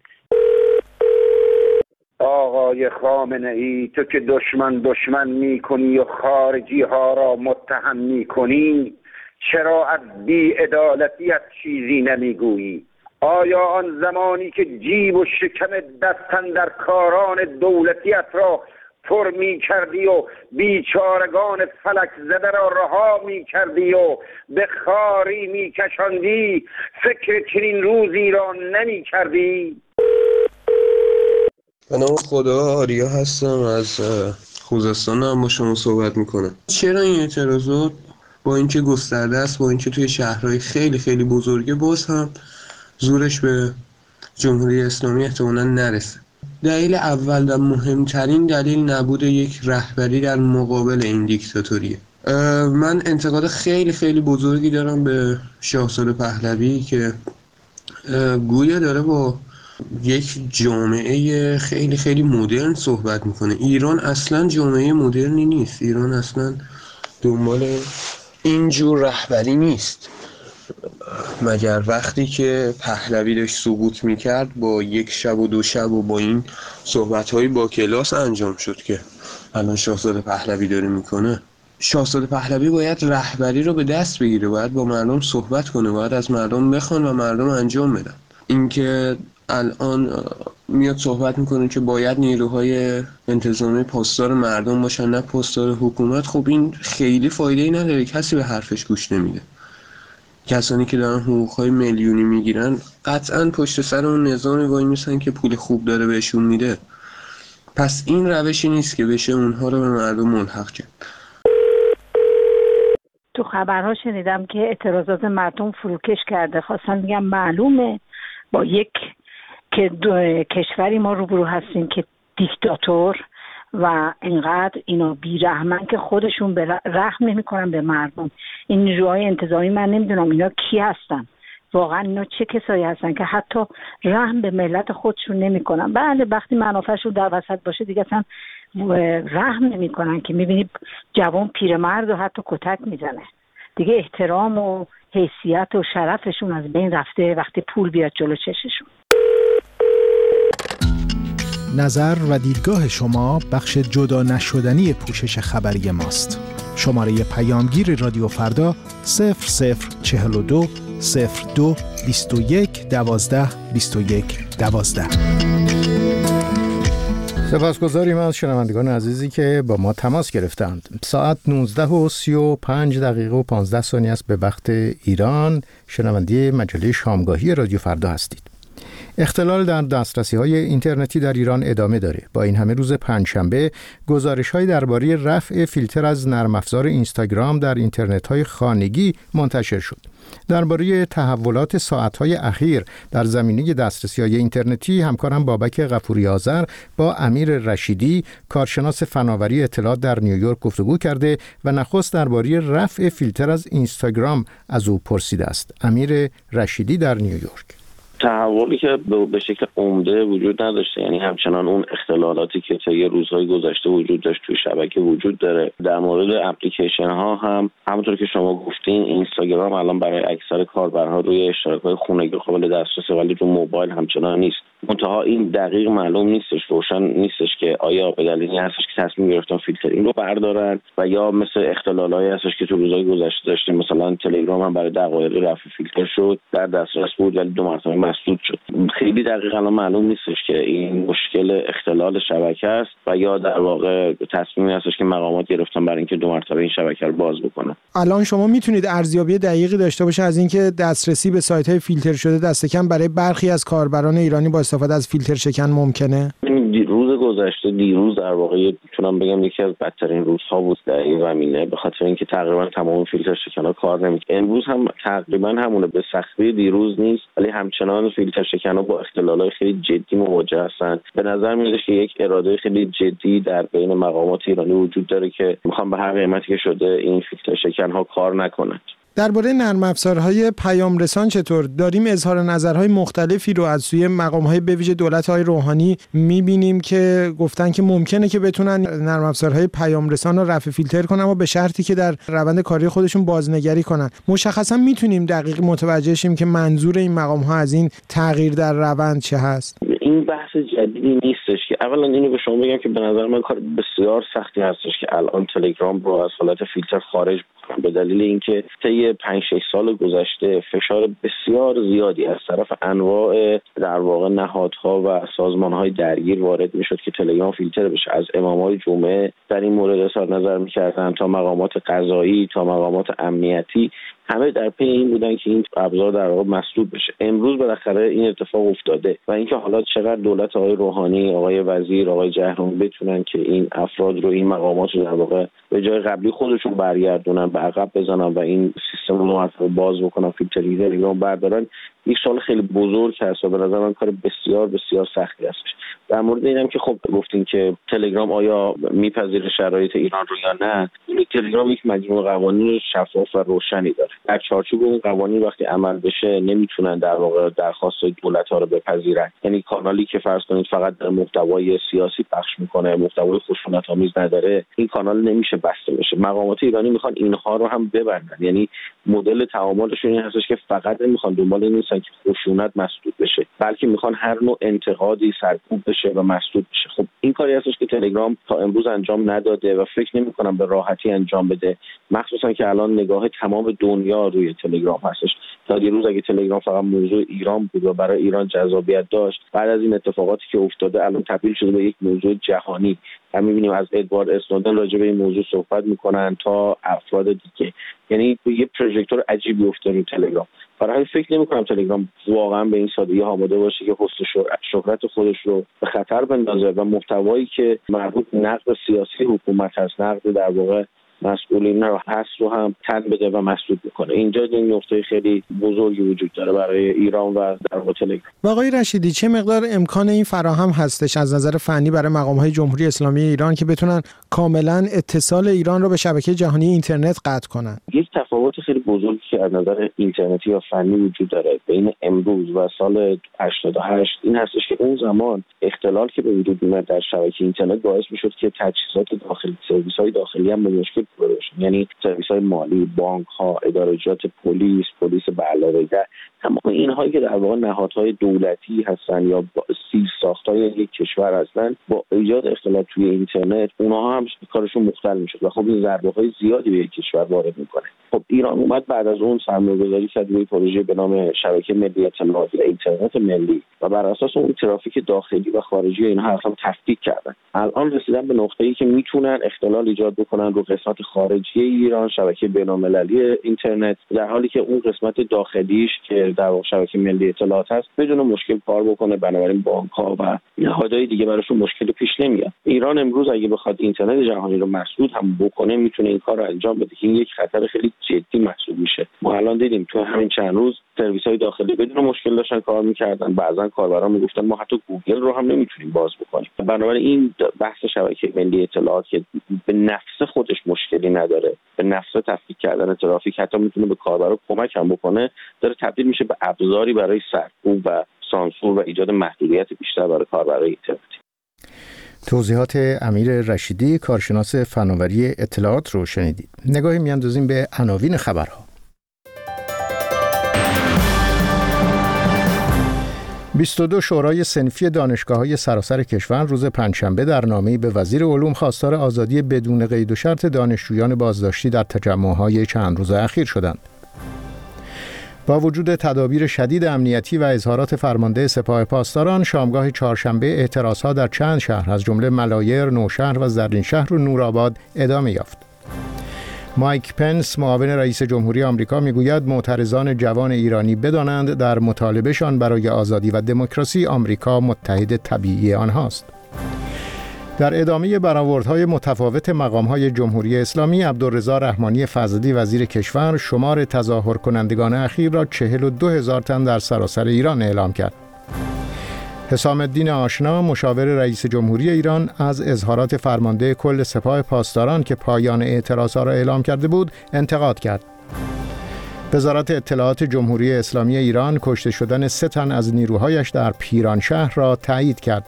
آقای خامنه‌ای تو که دشمن میکنی و خارجی ها را متهم میکنی چرا از بی‌عدالتیت چیزی نمیگویی؟ آیا آن زمانی که جیب و شکم دستن در کاران دولتیت را پر می کردی و بیچارگان فلک زده را رها می کردی و به خاری می کشاندی فکر چنین روزی را نمی کردی؟ به نام خدا آریا هستم از خوزستان هم با شما صحبت میکنم. چرا این اعتراضات با اینکه گسترده است با اینکه توی شهرهای خیلی خیلی بزرگه باز هم زورش به جمهوری اسلامی احتمالاً نرسه؟ دلیل اول و مهمترین دلیل نبود یک رهبری در مقابل این دیکتاتوریه. من انتقاد خیلی خیلی بزرگی دارم به شاهزاده پهلوی که گویا داره با یک جامعه خیلی خیلی مدرن صحبت میکنه. ایران اصلا جامعه مدرنی نیست. ایران اصلا دنبال اینجور رهبری نیست. مگر وقتی که پهلوی داشت سقوط میکرد با 1 شب و 2 شب و با این صحبت‌های با کلاس انجام شد که الان شاهزاده پهلوی داره میکنه. شاهزاده پهلوی باید رهبری رو به دست بگیره، باید با مردم صحبت کنه، باید از مردم بخوان و مردم انجام بدن. اینکه الان میاد صحبت میکنه که باید نیروهای انتظامی پاسدار مردم باشن نه پاسدار حکومت، خب این خیلی فایده‌ای نداره، کسی به حرفش گوش نمیده. کسانی که دارن حقوق‌های میلیونی میگیرن قطعاً پشت سر اون نظامی وای میسن که پول خوب داره بهشون میده. پس این روشی نیست که بشه اونها رو به مردم ملحق کرد. تو خبرها شنیدم که اعتراضات مردم فروکش کرده. خواستم بگم معلومه با یک کشوری ما روبرو هستیم که دیکتاتور و اینقدر اینا بیرحمن که خودشون رحم نمی‌کنن به مردم. این نیروهای انتظامی من نمیدونم اینا کی هستن، واقعا اینا چه کسایی هستن که حتی رحم به ملت خودشون نمیکنن. بله وقتی منافعشون در وسط باشه دیگه اصلا رحم نمیکنن که میبینی جوان پیرمرد و حتی کتک میزنه. دیگه احترام و حیثیت و شرفشون از بین رفته وقتی پول بیاد جلو چششون. نظر و دیدگاه شما بخش جدا نشدنی پوشش خبری ماست. شماره پیامگیر رادیو فردا 0042 02 21 12 21 12. سپاسگزاریم از شنوندگان عزیزی که با ما تماس گرفتند. ساعت 19:35 و 15 ثانیه است به وقت ایران. شنونده مجله شامگاهی رادیو فردا هستید. اختلال در دسترسی‌های اینترنتی در ایران ادامه داره. با این همه روز پنجشنبه گزارش‌های درباره رفع فیلتر از نرم افزار اینستاگرام در اینترنت‌های خانگی منتشر شد. درباره تحولات ساعت‌های اخیر در زمینه دسترسی‌های اینترنتی همکارم بابک غفوری آذر با امیر رشیدی کارشناس فناوری اطلاعات در نیویورک گفتگو کرده و نخست درباره رفع فیلتر از اینستاگرام از او پرسیده است. امیر رشیدی در نیویورک. تحولی که به شکل عمده وجود نداشته، یعنی همچنان اون اختلالاتی که طی روزهای گذشته وجود داشت توی شبکه وجود داره. در مورد اپلیکیشن ها هم همونطور که شما گفتین اینستاگرام الان برای اکثر کاربرها روی اشتراک‌های خانگی قابل دسترسه، ولی رو موبایل همچنان نیست. منتها این دقیق معلوم نیستش، روشن نیستش که آیا به دلیلی هستش که تصمیم گرفتن فیلتر این رو بردارن و یا مثل اختلالایی هستش که تو روزهای گذشته داشتیم، مثلا تلگرام هم برای دقایقی رفع فیلتر شد، در دسترس بود ولی 2 مرتبه مسدود شد. خیلی دقیقاً معلوم نیستش که این مشکل اختلال شبکه است و یا در واقع تصمیمی هستش که مقامات گرفتن برای اینکه 2 مرتبه این شبکه رو باز بکنن. الان شما میتونید ارزیابی دقیقی داشته باشه از اینکه دسترسی به سایت‌های فیلتر شده دست کم برای برخی از کاربران ایرانی با استفاده از فیلتر شکن ممکنه؟ روز گذشته دیروز در واقع میتونم بگم یکی از بدترین روزها بود در این زمینه، به خاطر اینکه تقریبا تمام فیلتر شکن‌ها کار نمی‌کنه. امروز هم تقریبا همونه، به سختی دیروز نیست ولی همچنان فیلتر شکن‌ها با اختلالات خیلی جدی مواجه هستند. به نظر میاد که یک اراده خیلی جدی در بین مقامات ایرانی وجود داره که میخوان به هر قیمتی که شده این فیلتر شکن‌ها کار نکنند. درباره نرم افزارهای پیام رسان چطور؟ داریم اظهار نظرهای مختلفی رو از سوی مقام‌های به ویژه دولت‌های روحانی می‌بینیم که گفتن که ممکنه که بتونن نرم افزارهای پیام رسان رو رفع فیلتر کنن اما به شرطی که در روند کاری خودشون بازنگری کنن. مشخصا میتونیم دقیق متوجه شیم که منظور این مقام‌ها از این تغییر در روند چه هست؟ این بحث جدیدی نیستش که اولا اینو به شما بگم که به نظر من کار بسیار سختی هستش که الان تلگرام رو از حالت فیلتر خارج بکنن، به دلیل اینکه طی 5-6 سال گذشته فشار بسیار زیادی از طرف انواع در واقع نهادها و سازمان‌های درگیر وارد میشد که تلگرام فیلتر بشه. از امام‌های جمعه در این مورد اظهار نظر می‌کردن تا مقامات قضایی تا مقامات امنیتی، همه در پی این بودن که این ابزار در واقع مسدود بشه. امروز بالاخره این اتفاق افتاده و اینکه حالا چقدر دولت آقای روحانی، آقای وزیر، آقای جهرمی بتونن که این افراد رو، این مقامات رو در واقع به جای قبلی خودشون برگردونن، به عقب بزنن و این سیستم رو باز بکنن، فیلتری تلگرام بردارن، یک سوال خیلی بزرگ هست و به نظر من کار بسیار بسیار سختی هستش. در مورد اینم که خب گفتین که تلگرام آیا میپذیره شرایط ایران رو یا نه، تلگرام یک مجموعه قوانین شفاف و روشنی داره. در چارچوب اون قوانین وقتی عمل بشه نمیتونن در واقع درخواست دولت‌ها رو بپذیرن. یعنی کانالی که فرض کنید فقط در محتوای سیاسی پخش میکنه، محتوای خشونت‌آمیز نداره، این کانال نمیشه بسته بشه. مقامات ایرانی میخوان اینها رو هم ببندن، یعنی مدل تعاملشون این هستش که فقط نمیخوان دنبال این نیستن که خشونت مسدود بشه، بلکه میخوان هر نوع انتقادی سرکوب بشه و مسدود بشه. خب این کاری هستش که تلگرام تا امروز انجام نداده و فکر نمی‌کنم به راحتی انجام بده، مخصوصا که الان نگاه تمام دنیا روی تلگرام هستش. تا دیروز اگه تلگرام فقط موضوع ایران بود و برای ایران جذابیت داشت، بعد از این اتفاقاتی که افتاده الان تبدیل شده به یک موضوع جهانی. هم می‌بینیم از ادوارد اسنودن راجع به این موضوع صحبت می‌کنن تا افراد دیگه، یعنی یه پروژکتور عجیبی افتاده روی تلگرام. برای فکر نمی‌کنم تلگرام واقعا به این سادگی آماده باشه که حسن شهرت خودش رو به خطر بندازه و محتوایی که مربوط نقد سیاسی حکومت هست، نقد در واقع مسئولین رو هست رو هم تن بده و مسدود بکنه. اینجا این نقطه خیلی بزرگی وجود داره برای ایران و در واقع تلگرام. آقای رشیدی، چه مقدار امکان این فراهم هستش از نظر فنی برای مقام‌های جمهوری اسلامی ایران که بتونن کاملا اتصال ایران رو به شبکه جهانی اینترنت قطع کنن؟ یک تفاوت خیلی بزرگی که از نظر اینترنتی یا فنی وجود داره بین امروز و سال 88 این هستش که اون زمان اختلال که به وجود اومد در شبکه اینترنت باعث میشد که تجهیزات داخلی، سرویس‌های داخلی هم به مشکل برده بشه. یعنی سرویس‌های مالی، بانک‌ها، ادارجات پلیس به علاوه در تمام اینهایی که در واقع نهادهای دولتی هستن یا سیل ساختای یک کشور هستن، با ایجاد اختلال توی اینترنت اونها هم کارشون مختل میشه و خب این ضربه‌های زیادی به یک کشور وارد میکنه. خب ایران اومد بعد از اون سرمایه‌گذاری کرد روی پروژه به نام شبکه ملی اطلاعات یا اینترنت ملی و بر اساس اون ترافیک داخلی و خارجی اینها هم تفکیک کردن. الان رسیدن به نقطه‌ای که میتونن اختلال ایجاد بکنن رو قسمت خارجی ایران، شبکه بین‌المللی اینترنت، در حالی که اون قسمت داخلیش که در واقع شبکه ملی اطلاعات هست بدون مشکل کار بکنه. بنابراین بانک‌ها و نهادهای دیگه براشون مشکل پیش نمیاد. ایران امروز اگه بخواد اینترنت جهانی رو مسدود هم بکنه میتونه این کار رو انجام بده که این یک خطر خیلی جدی محسوب میشه. ما الان دیدیم تو همین چند روز سرویس‌های داخلی بدون مشکل داشتن کار می‌کردن. بعضن کاربران میگفتن ما حتی گوگل رو هم نمیتونیم باز بکنیم. بنابراین این بحث شبکه ملی اطلاعات که به نفس خودش مشکلی نداره، به نفس تفکیک کردن ترافیک حتی میتونه به کاربرا کمک هم بکنه، داره تبدیل میشه به ابزاری برای سرکوب و سانسور و ایجاد محدودیت بیشتر برای کاربرای اینترنتی. توضیحات امیر رشیدی، کارشناس فناوری اطلاعات رو شنیدید. نگاهی میاندازیم به عناوین خبرها. 22 شورای صنفی دانشگاه‌های سراسر کشور روز پنجشنبه در نامه‌ای به وزیر علوم خواستار آزادی بدون قید و شرط دانشجویان بازداشتی در تجمع‌های چند روز اخیر شدند. با وجود تدابیر شدید امنیتی و اظهارات فرمانده سپاه پاسداران، شامگاه چهارشنبه اعتراضها در چند شهر از جمله ملایر، نوشهر و زرینشهر و نورآباد ادامه یافت. مایک پنس، معاون رئیس جمهوری آمریکا، میگوید معترضان جوان ایرانی بدانند در مطالبهشان برای آزادی و دموکراسی آمریکا متحد طبیعی آنهاست. در ادامه برآوردهای متفاوت مقام‌های جمهوری اسلامی، عبدالرضا رحمانی فضلی وزیر کشور شمار تظاهر کنندگان اخیر را 42,000 تن در سراسر ایران اعلام کرد. حسام الدین آشنا، مشاور رئیس جمهوری ایران، از اظهارات فرمانده کل سپاه پاسداران که پایان اعتراضها را اعلام کرده بود انتقاد کرد. وزارت اطلاعات جمهوری اسلامی ایران کشته شدن 3 تن از نیروهایش در پیرانشهر را تایید کرد.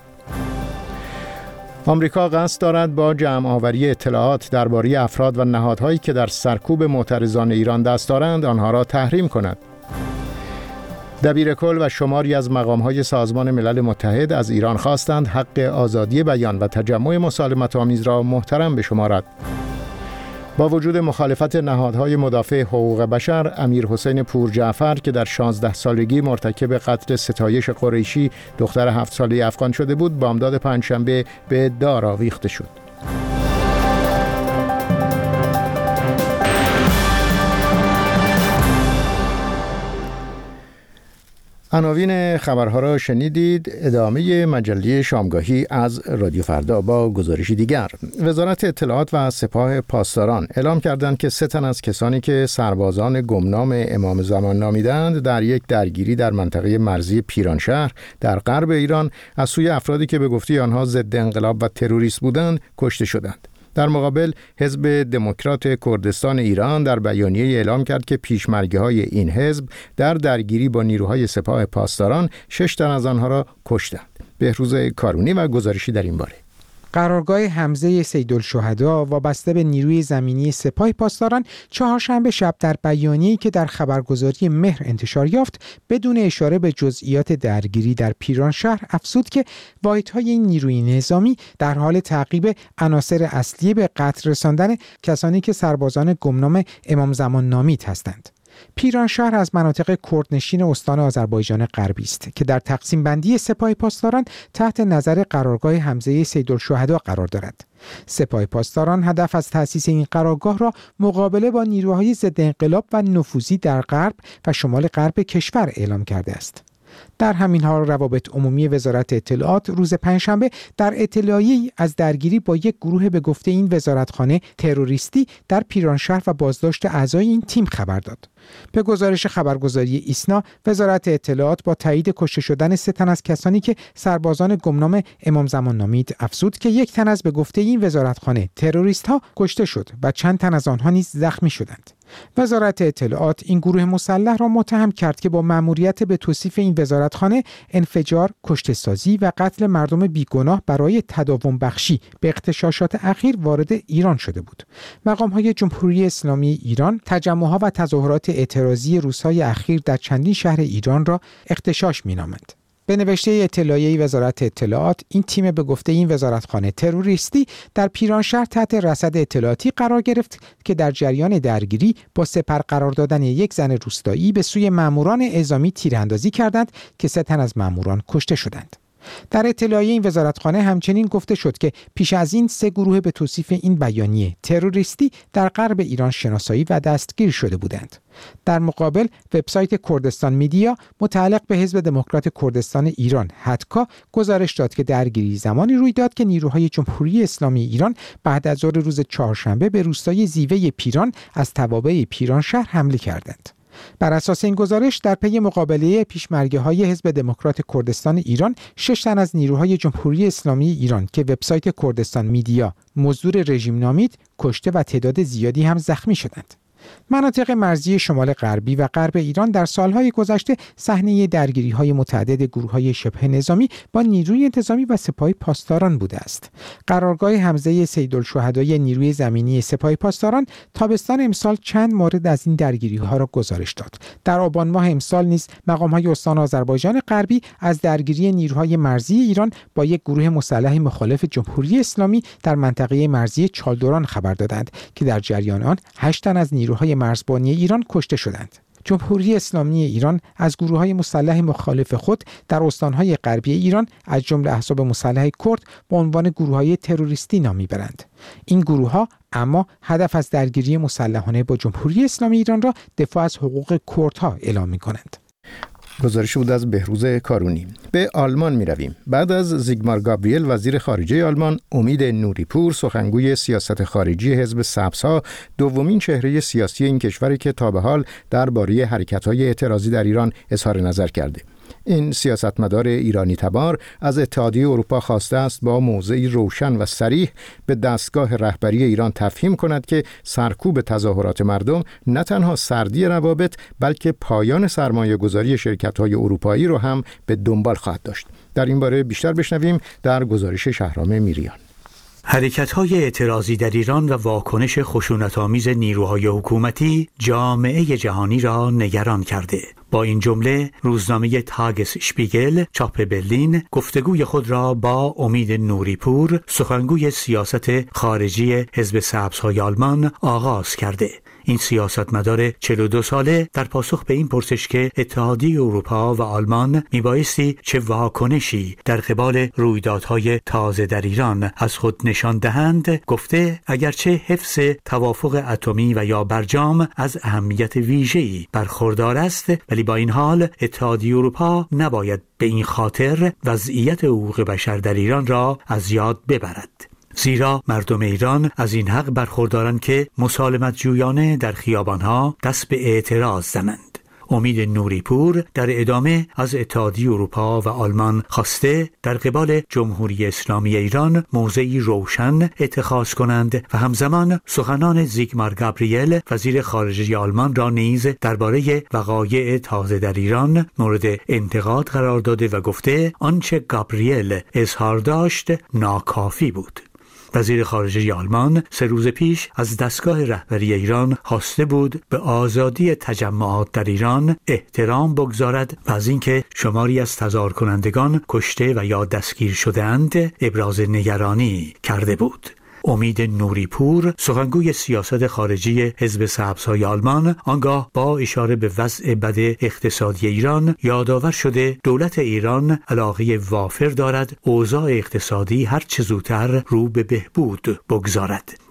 آمریکا قصد دارد با جمع‌آوری اطلاعات درباره افراد و نهادهایی که در سرکوب معترضان ایران دست دارند آنها را تحریم کند. دبیرکل و شماری از مقام‌های سازمان ملل متحد از ایران خواستند حق آزادی بیان و تجمع مسالمت‌آمیز را محترم بشمارد. با وجود مخالفت نهادهای مدافع حقوق بشر، امیر حسین پورجعفر که در 16 سالگی مرتکب قتل ستایش قریشی دختر 7 ساله افغان شده بود، بامداد پنجشنبه به دار آویخته شد. عناوین خبرها را شنیدید. ادامه مجله شامگاهی از رادیو فردا با گزارشی دیگر. وزارت اطلاعات و سپاه پاسداران اعلام کردند که 3 تن از کسانی که سربازان گمنام امام زمان نامیدند در یک درگیری در منطقه مرزی پیرانشهر در غرب ایران از سوی افرادی که به گفته آنها ضد انقلاب و تروریست بودند کشته شدند. در مقابل حزب دموکرات کردستان ایران در بیانیه اعلام کرد که پیشمرگی‌های این حزب در درگیری با نیروهای سپاه پاسداران 6 تن از آنها را کشتند. بهروز کارونی و گزارشی در این باره. قرارگاه حمزه سیدالشهدا وابسته به نیروی زمینی سپاه پاسداران چهارشنبه شب در بیانیه‌ای که در خبرگزاری مهر انتشار یافت بدون اشاره به جزئیات درگیری در پیرانشهر افزود که واحدهای این نیروی نظامی در حال تعقیب عناصر اصلی به قتل رساندن کسانی که سربازان گمنام امام زمان نامید هستند. پیرانشهر از مناطق کردنشین استان آذربایجان غربی است که در تقسیم بندی سپاه پاسداران تحت نظر قرارگاه حمزه سیدالشهدا قرار دارد. سپاه پاسداران هدف از تأسیس این قرارگاه را مقابله با نیروهای ضد انقلاب و نفوذی در غرب و شمال غرب کشور اعلام کرده است. در همین حال روابط عمومی وزارت اطلاعات روز پنجشنبه در اطلاعیه‌ای از درگیری با یک گروه به گفته این وزارتخانه تروریستی در پیرانشهر و بازداشت اعضای این تیم خبر داد. به گزارش خبرگزاری ایسنا، وزارت اطلاعات با تایید کشته شدن 3 تن از کسانی که سربازان گمنام امام زمان نامید افزود که 1 تن از به گفته این وزارتخانه تروریست‌ها کشته شد و چند تن از آنها نیز زخمی شدند. وزارت اطلاعات این گروه مسلح را متهم کرد که با مأموریت به توصیف این وزارتخانه انفجار، کشته‌سازی و قتل مردم بیگناه برای تداوم بخشی به اغتشاشات اخیر وارد ایران شده بود. مقام‌های جمهوری اسلامی ایران تجمع‌ها و تظاهرات اعتراضی روزهای اخیر در چندین شهر ایران را اغتشاش می‌نامند. به نوشته اطلاعیه وزارت اطلاعات، این تیم به گفته این وزارتخانه تروریستی در پیرانشهر تحت رصد اطلاعاتی قرار گرفت که در جریان درگیری با سپر قرار دادن یک زن روستایی به سوی ماموران اعزامی تیراندازی کردند که 3 تن از ماموران کشته شدند. در اطلاعیه این وزارتخانه همچنین گفته شد که پیش از این 3 گروه به توصیف این بیانیه تروریستی در غرب ایران شناسایی و دستگیر شده بودند. در مقابل وبسایت کردستان میدیا متعلق به حزب دموکرات کردستان ایران حدکا گزارش داد که درگیری زمانی روی داد که نیروهای جمهوری اسلامی ایران بعد از ظهر روز چهارشنبه به روستای زیوه پیران از توابع پیرانشهر حمله کردند. بر اساس این گزارش در پی مقابله پیشمرگه‌های حزب دموکرات کردستان ایران 6 تن از نیروهای جمهوری اسلامی ایران که وبسایت کردستان میدیا مزدور رژیم نامید کشته و تعداد زیادی هم زخمی شدند. مناطق مرزی شمال غربی و غرب ایران در سالهای گذشته صحنه درگیری‌های متعدد گروه‌های شبه نظامی با نیروی انتظامی و سپاه پاسداران بوده است. قرارگاه حمزه سیدالشهدای نیروی زمینی سپاه پاسداران تابستان امسال چند مورد از این درگیری‌ها را گزارش داد. در آبان ماه امسال نیز مقام‌های استان آذربایجان غربی از درگیری نیروهای مرزی ایران با یک گروه مسلح مخالف جمهوری اسلامی در منطقه مرزی چالدوران خبر دادند که در جریان آن 8 تن از نیروهای مرزبانی ایران کشته شدند. جمهوری اسلامی ایران از گروه‌های مسلح مخالف خود در استان‌های غربی ایران از جمله احزاب مسلح کرد به عنوان گروه‌های تروریستی نام می‌برند. این گروه‌ها اما هدف از درگیری مسلحانه با جمهوری اسلامی ایران را دفاع از حقوق کردها اعلام می‌کنند. گزارش بود از بهروز کارونی. به آلمان می رویم. بعد از زیگمار گابریل وزیر خارجه آلمان، امید نوریپور سخنگوی سیاست خارجی حزب سبزها دومین چهره سیاسی این کشوری که تا به حال درباره حرکت‌های اعتراضی در ایران اظهار نظر کرده. این سیاستمدار ایرانی تبار از اتحادیه اروپا خواسته است با موضعی روشن و صریح به دستگاه رهبری ایران تفهیم کند که سرکوب تظاهرات مردم نه تنها سردی روابط بلکه پایان سرمایه‌گذاری شرکت‌های اروپایی رو هم به دنبال خواهد داشت. در این باره بیشتر بشنویم در گزارش شهرام میریان. حرکت‌های اعتراضی در ایران و واکنش خشونت‌آمیز نیروهای حکومتی جامعه جهانی را نگران کرده. با این جمله روزنامه تاگس شپیگل چاپ برلین گفتگوی خود را با امید نوریپور سخنگوی سیاست خارجی حزب سبزهای آلمان آغاز کرده. این سیاستمدار 42 ساله در پاسخ به این پرسش که اتحادیه اروپا و آلمان میبایستی چه واکنشی در قبال رویدادهای تازه در ایران از خود نشان دهند گفته اگرچه حفظ توافق اتمی و یا برجام از اهمیت ویژه‌ای برخوردار است ولی با این حال اتحادیه اروپا نباید به این خاطر وضعیت حقوق بشر در ایران را از یاد ببرد. زیرا مردم ایران از این حق برخوردارند که مسالمت جویانه در خیابانها دست به اعتراض زنند. امید نوریپور در ادامه از اتحادیه اروپا و آلمان خواسته در قبال جمهوری اسلامی ایران موضعی روشن اتخاذ کنند و همزمان سخنان زیگمار گابریل وزیر خارجه آلمان را نیز درباره وقایع تازه در ایران مورد انتقاد قرار داده و گفته آنچه گابریل اظهار داشت ناکافی بود. وزیر خارجه آلمان 3 روز پیش از دستگاه رهبری ایران خواسته بود به آزادی تجمعات در ایران احترام بگذارد و از اینکه شماری از تظاهر کنندگان کشته و یا دستگیر شده‌اند ابراز نگرانی کرده بود. امید نوریپور سخنگوی سیاست خارجی حزب سبزهای آلمان آنگاه با اشاره به وضع بد اقتصادی ایران یادآور شده دولت ایران علاقه وافر دارد اوضاع اقتصادی هر چه زودتر رو به بهبود بگذارد.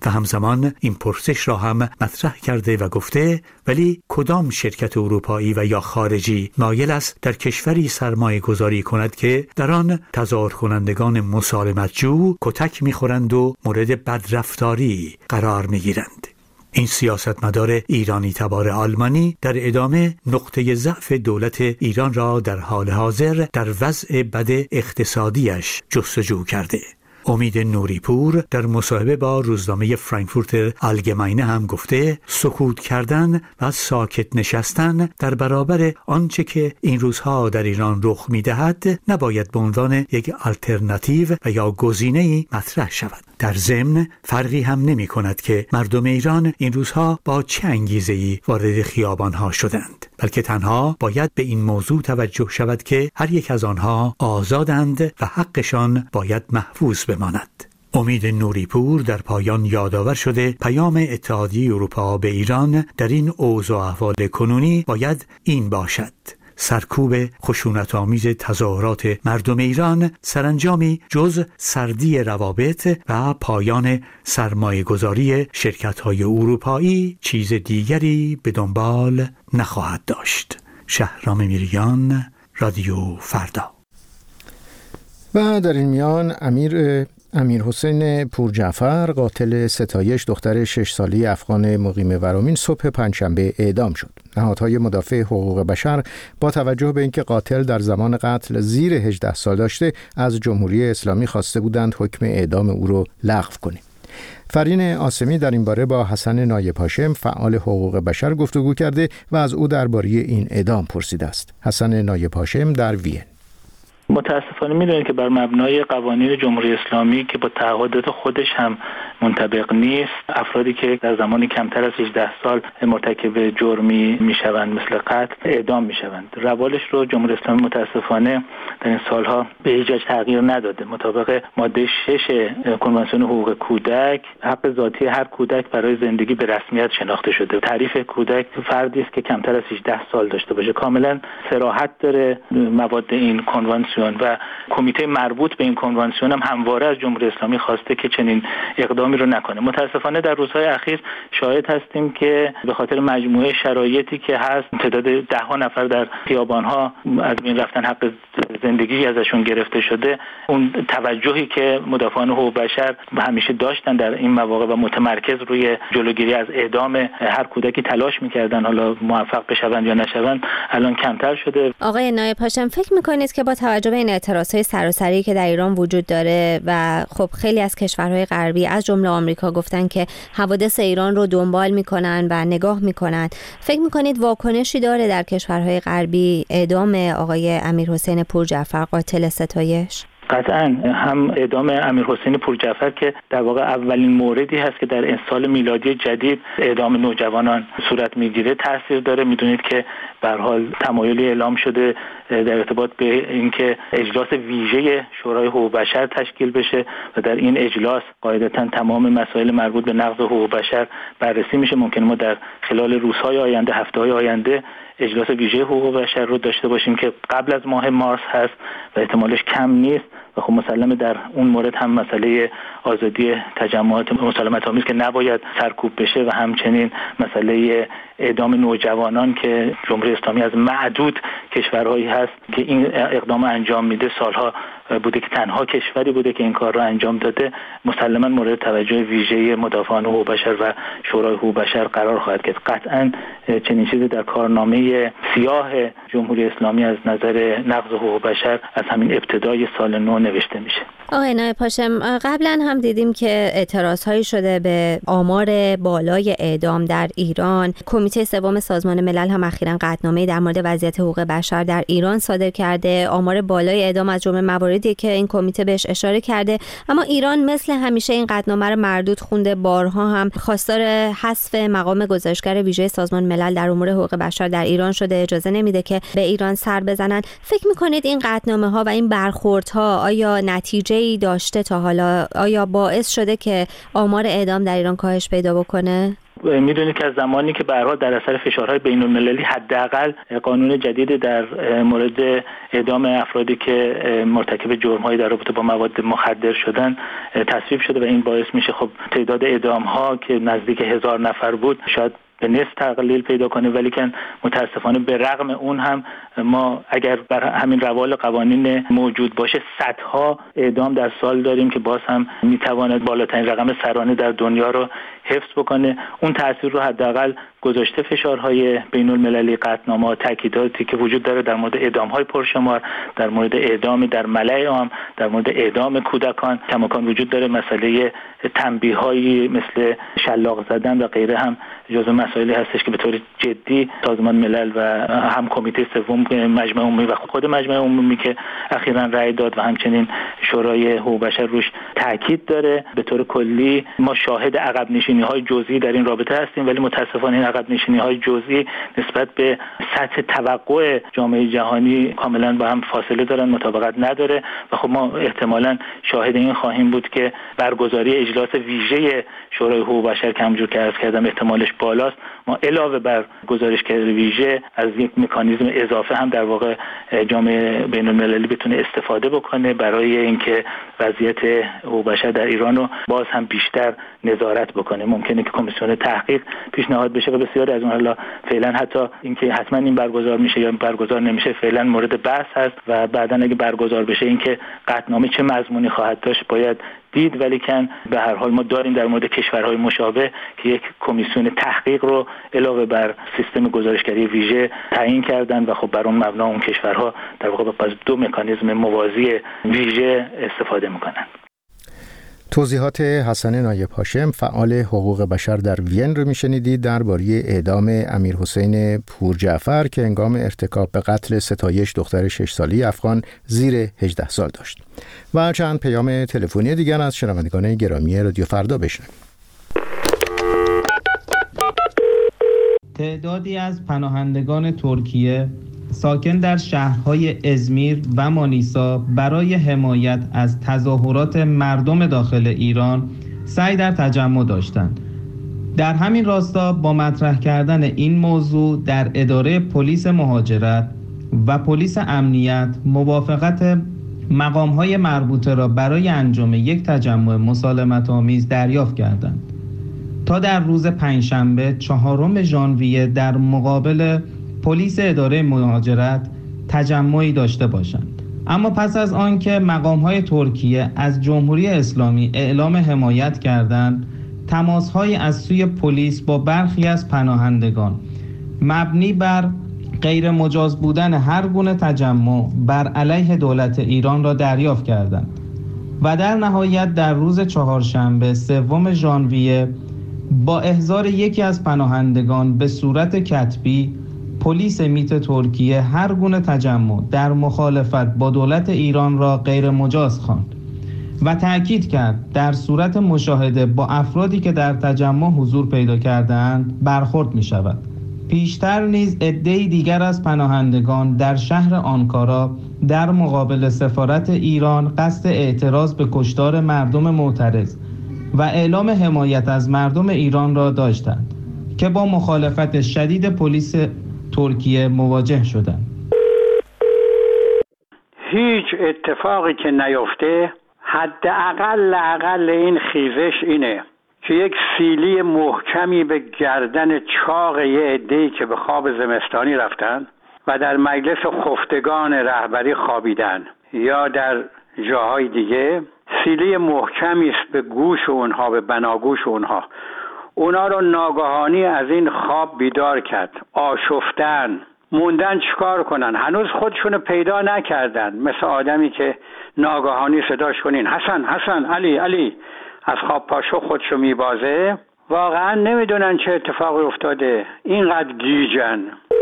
و همزمان این پرسش را هم مطرح کرده و گفته ولی کدام شرکت اروپایی و یا خارجی مایل است در کشوری سرمایه گذاری کند که در آن تظاهر کنندگان مسالمتجو کتک می‌خورند و مورد بدرفتاری قرار می‌گیرند. این سیاستمدار ایرانی تبار آلمانی در ادامه نقطه ضعف دولت ایران را در حال حاضر در وضع بد اقتصادیش جستجو کرده. امید نوریپور در مصاحبه با روزنامه فرانکفورتر آلگماینه هم گفته سکوت کردن و ساکت نشستن در برابر آنچه که این روزها در ایران رخ می‌دهد نباید به عنوان یک آلترناتیو و یا گزینه‌ای مطرح شود. در ضمن فرقی هم نمی کند که مردم ایران این روزها با چه انگیزه‌ای وارد خیابان‌ها شدند، بلکه تنها باید به این موضوع توجه شود که هر یک از آنها آزادند و حقشان باید محفوظ بماند. امید نوریپور در پایان یادآور شده پیام اتحادیه اروپا به ایران در این اوضاع و احوال کنونی باید این باشد: سرکوب خشونت‌آمیز تظاهرات مردم ایران سرانجامی جز سردی روابط و پایان سرمایه‌گذاری شرکت‌های اروپایی چیز دیگری به دنبال نخواهد داشت. شهرام میریان، رادیو فردا. و در این میان امیر حسین پورجعفر قاتل ستایش دختر 6 ساله افغان مقیم ورامین صبح پنجشنبه اعدام شد. نهادهای مدافع حقوق بشر با توجه به اینکه قاتل در زمان قتل زیر 18 سال داشته از جمهوری اسلامی خواسته بودند حکم اعدام او را لغو کنه. فرین آسمی در این باره با حسن نایب هاشم فعال حقوق بشر گفتگو کرده و از او درباره این اعدام پرسیده است. حسن نایب هاشم در وین. متاسفانه میدونید که بر مبنای قوانین جمهوری اسلامی که با تعهدات خودش هم منطبق نیست، افرادی که در زمانی کمتر از 18 سال مرتکب جرمی میشوند مثل قتل اعدام میشوند. روالش رو جمهوری اسلامی متاسفانه در این سالها به هیچ وجه تغییر نداده. مطابق ماده 6 کنوانسیون حقوق کودک، حق ذاتی هر کودک برای زندگی به رسمیت شناخته شده. تعریف کودک فردی است که کمتر از 18 سال داشته باشه. کاملا صراحت داره مواد این کنوانسیون و کمیته مربوط به این کنوانسیون هم همواره از جمهوری اسلامی خواسته که چنین اقدامی رو نکنه. متاسفانه در روزهای اخیر شاهد هستیم که به خاطر مجموعه شرایطی که هست تعداد 10 نفر در خیابان‌ها از بین رفتن، حق زندگی ازشون گرفته شده. اون توجهی که مدافعان حقوق بشر همیشه داشتن در این مواقع و متمرکز روی جلوگیری از اعدام هر کودکی تلاش می‌کردن، حالا موفق بشوند یا نشوند، الان کمتر شده. آقای نایب هاشم، فکر می‌کنید که با توجه به این اعتراضهای سراسری که در ایران وجود داره و خب خیلی از کشورهای غربی از جمله آمریکا گفتن که حوادث ایران رو دنبال میکنن و نگاه میکنن، فکر میکنید واکنشی داره در کشورهای غربی اعدام آقای امیر حسین پورجعفر قاتل ستایش؟ قطعا هم اعدام امیر حسین پورجعفر که در واقع اولین موردی هست که در سال میلادی جدید اعدام نوجوانان صورت میگیره تاثیر داره. میدونید که به هر حال تمایلی اعلام شده در ارتباط به اینکه اجلاس ویژه شورای حقوق بشر تشکیل بشه و در این اجلاس قاعدتاً تمام مسائل مربوط به نقض حقوق بشر بررسی میشه. ممکنه ما در خلال روزهای آینده، هفته‌های آینده اجلاس ویژه حقوق بشر رو داشته باشیم که قبل از ماه مارس هست و احتمالش کم نیست و خب مسلمه در اون مورد هم مسئله آزادی تجمعات مسالمت‌آمیز که نباید سرکوب بشه و همچنین مسئله اعدام نوجوانان که جمهوری اسلامی از معدود کشورهایی هست که این اقدام انجام میده، سالها بوده که تنها کشوری بوده که این کار را انجام داده، مسلماً مورد توجه ویژه مدافعان حقوق بشر و شورای حقوق بشر قرار خواهد گرفت. قطعاً چنین چیزی در کارنامه سیاه جمهوری اسلامی از نظر نقض حقوق بشر از همین ابتدای سال نو نوشته میشه. آقای نایب هاشم، قبلا هم دیدیم که اعتراضهایی شده به آمار بالای اعدام در ایران. کمیته سوم سازمان ملل هم اخیراً قطعنامه‌ای در مورد وضعیت حقوق بشر در ایران صادر کرده. آمار بالای اعدام از جمله مواردی که این کمیته بهش اشاره کرده، اما ایران مثل همیشه این قطعنامه رو مردود خونده. بارها هم خواستار حذف مقام گزارشگر ویژه سازمان ملل در امور حقوق بشر در ایران شده، اجازه نمیده که به ایران سر بزنن. فکر می‌کنید این قطعنامه‌ها و این برخوردها آیا نتیجه‌ای داشته تا حالا؟ آیا باعث شده که آمار اعدام در ایران کاهش پیدا بکنه؟ میدونید که از زمانی که به هر حال در اثر فشارهای بین‌المللی حداقل قانون جدید در مورد اعدام افرادی که مرتکب جرم‌های در رابطه با مواد مخدر شدن تصویب شده و این باعث میشه خب تعداد اعدام‌ها که نزدیک 1000 نفر بود شاید به نصف تقلیل پیدا کنه، ولی که متاسفانه به رغم اون هم ما اگر بر همین روال قوانین موجود باشه صدها اعدام در سال داریم که باز هم میتواند بالاترین رقم سرانه در دنیا رو حفظ بکنه. اون تاثیر رو حداقل گذاشته فشارهای بین‌المللی، قطعنامه‌ها، تاکیداتی که وجود داره در مورد اعدام‌های پرشمار، در مورد اعدام در ملأ عام، در مورد اعدام کودکان کماکان وجود داره. مسئله تنبیه‌هایی مثل شلاق زدن و غیره هم جزو مسائلی هستش که به طور جدی سازمان ملل و هم کمیته سوم مجمع عمومی و خود مجمع عمومی که اخیراً رأی داد و همچنین شورای حقوق بشر روش تاکید داره. به طور کلی ما شاهد عقب نشینی‌های جزئی در این رابطه هستیم، ولی متأسفانه این عقب نشینی‌های جزئی نسبت به سطح توقع جامعه جهانی کاملاً با هم فاصله دارن، مطابقت نداره و خب ما احتمالاً شاهد این خواهیم بود که برگزاری اجلاس ویژه شورای حقوق بشر که همونجور که عرض کردم احتمالش بالاست، ما علاوه بر گزارشگر ویژه از یک مکانیزم اضافه هم در واقع جامعه بین‌المللی بتونه استفاده بکنه برای اینکه وضعیت حقوق بشر در ایران رو باز هم بیشتر نظارت بکنه. ممکنه که کمیسیون تحقیق پیشنهاد بشه و بسیاری از اون حالا فعلا حتی اینکه حتما این برگزار میشه یا برگزار نمیشه فعلا مورد بحث هست و بعداً اگه برگزار بشه اینکه قطعنامه چه مضمونی خواهد داشت باید دید، ولی کن به هر حال ما داریم در مورد کشورهای مشابه که یک کمیسیون تحقیق رو علاوه بر سیستم گزارشگری ویژه تعیین کردن و خب بر اون مبنا اون کشورها در واقع از دو مکانیزم موازی ویژه استفاده میکنن. توضیحات حسن نایب هاشم فعال حقوق بشر در وین رو میشنیدید درباره اعدام امیرحسین پورجعفر که هنگام ارتکاب به قتل ستایش دختر 6 ساله افغان زیر 18 سال داشت. و چند پیام تلفنی دیگر از شنوندگان گرامی رادیو فردا بشنویم. تعدادی از پناهندگان ترکیه ساکن در شهرهای ازمیر و مانیسا برای حمایت از تظاهرات مردم داخل ایران سعی در تجمع داشتند. در همین راستا با مطرح کردن این موضوع در اداره پلیس مهاجرت و پلیس امنیت موافقت مقام‌های مربوطه را برای انجام یک تجمع مسالمت‌آمیز دریافت کردند تا در روز پنجشنبه 4 ژانویه در مقابل پلیس اداره مهاجرت تجمعی داشته باشند. اما پس از آنکه مقام‌های ترکیه از جمهوری اسلامی اعلام حمایت کردند، تماس‌های از سوی پلیس با برخی از پناهندگان مبنی بر غیر مجاز بودن هر گونه تجمع بر علیه دولت ایران را دریافت کردند و در نهایت در روز چهارشنبه 3 ژانویه با احضار یکی از پناهندگان به صورت کتبی پلیس میت ترکیه هر گونه تجمع در مخالفت با دولت ایران را غیر مجاز خواند و تأکید کرد در صورت مشاهده با افرادی که در تجمع حضور پیدا کردند برخورد می شود. پیشتر نیز عده‌ای دیگر از پناهندگان در شهر آنکارا در مقابل سفارت ایران قصد اعتراض به کشتار مردم معترض و اعلام حمایت از مردم ایران را داشتند که با مخالفت شدید پلیس ترکیه مواجه شدند. هیچ اتفاقی که نیفته، حداقل این خیزش اینه که یک سیلی محکمی به گردن چاق یه عده‌ای که به خواب زمستانی رفتن و در مجلس خفتگان رهبری خوابیدن یا در جاهای دیگه، سیلی محکمی است به گوش اونها، به بناگوش اونها رو ناگهانی از این خواب بیدار کرد. آشفتن، موندن چیکار کنن؟ هنوز خودشونو پیدا نکردن، مثل آدمی که ناگهانی صداش کنین حسن حسن، علی علی، از خواب پاشو خودشو میبازه. واقعا نمیدونن چه اتفاقی افتاده، اینقدر گیجن.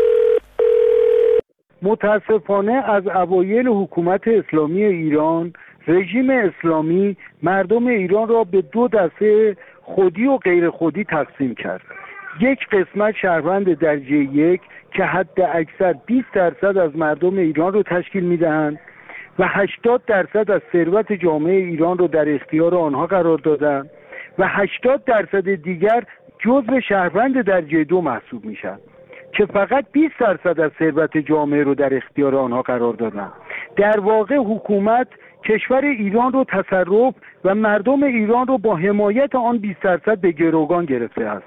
متاسفانه از اوایل حکومت اسلامی ایران، رژیم اسلامی مردم ایران را به 2 دسته خودی و غیر خودی تقسیم کرد. یک قسمت شهروند درجه 1 که حد اکثر 20% از مردم ایران رو تشکیل میدهند و 80% از ثروت جامعه ایران رو در اختیار آنها قرار دادند و 80% دیگر جزو شهروند درجه 2 محسوب میشن که فقط 20% از ثروت جامعه رو در اختیار آنها قرار دادن. در واقع حکومت کشور ایران رو تصرف و مردم ایران رو با حمایت آن 20% به گروگان گرفته است.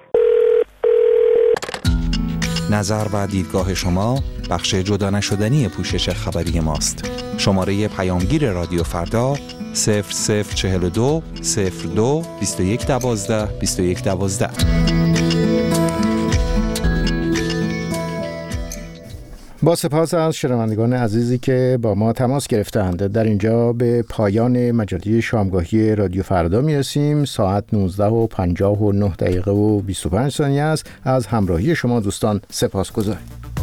نظر و دیدگاه شما بخش جدا نشدنی پوشش خبری ماست. شماره پیامگیر رادیو فردا 0042 02 21 12 21 12. با سپاس از شنوندگان عزیزی که با ما تماس گرفتند. در اینجا به پایان مجله شامگاهی رادیو فردا میرسیم. ساعت 19:59 و 25 ثانیه است. از همراهی شما دوستان سپاسگزاریم.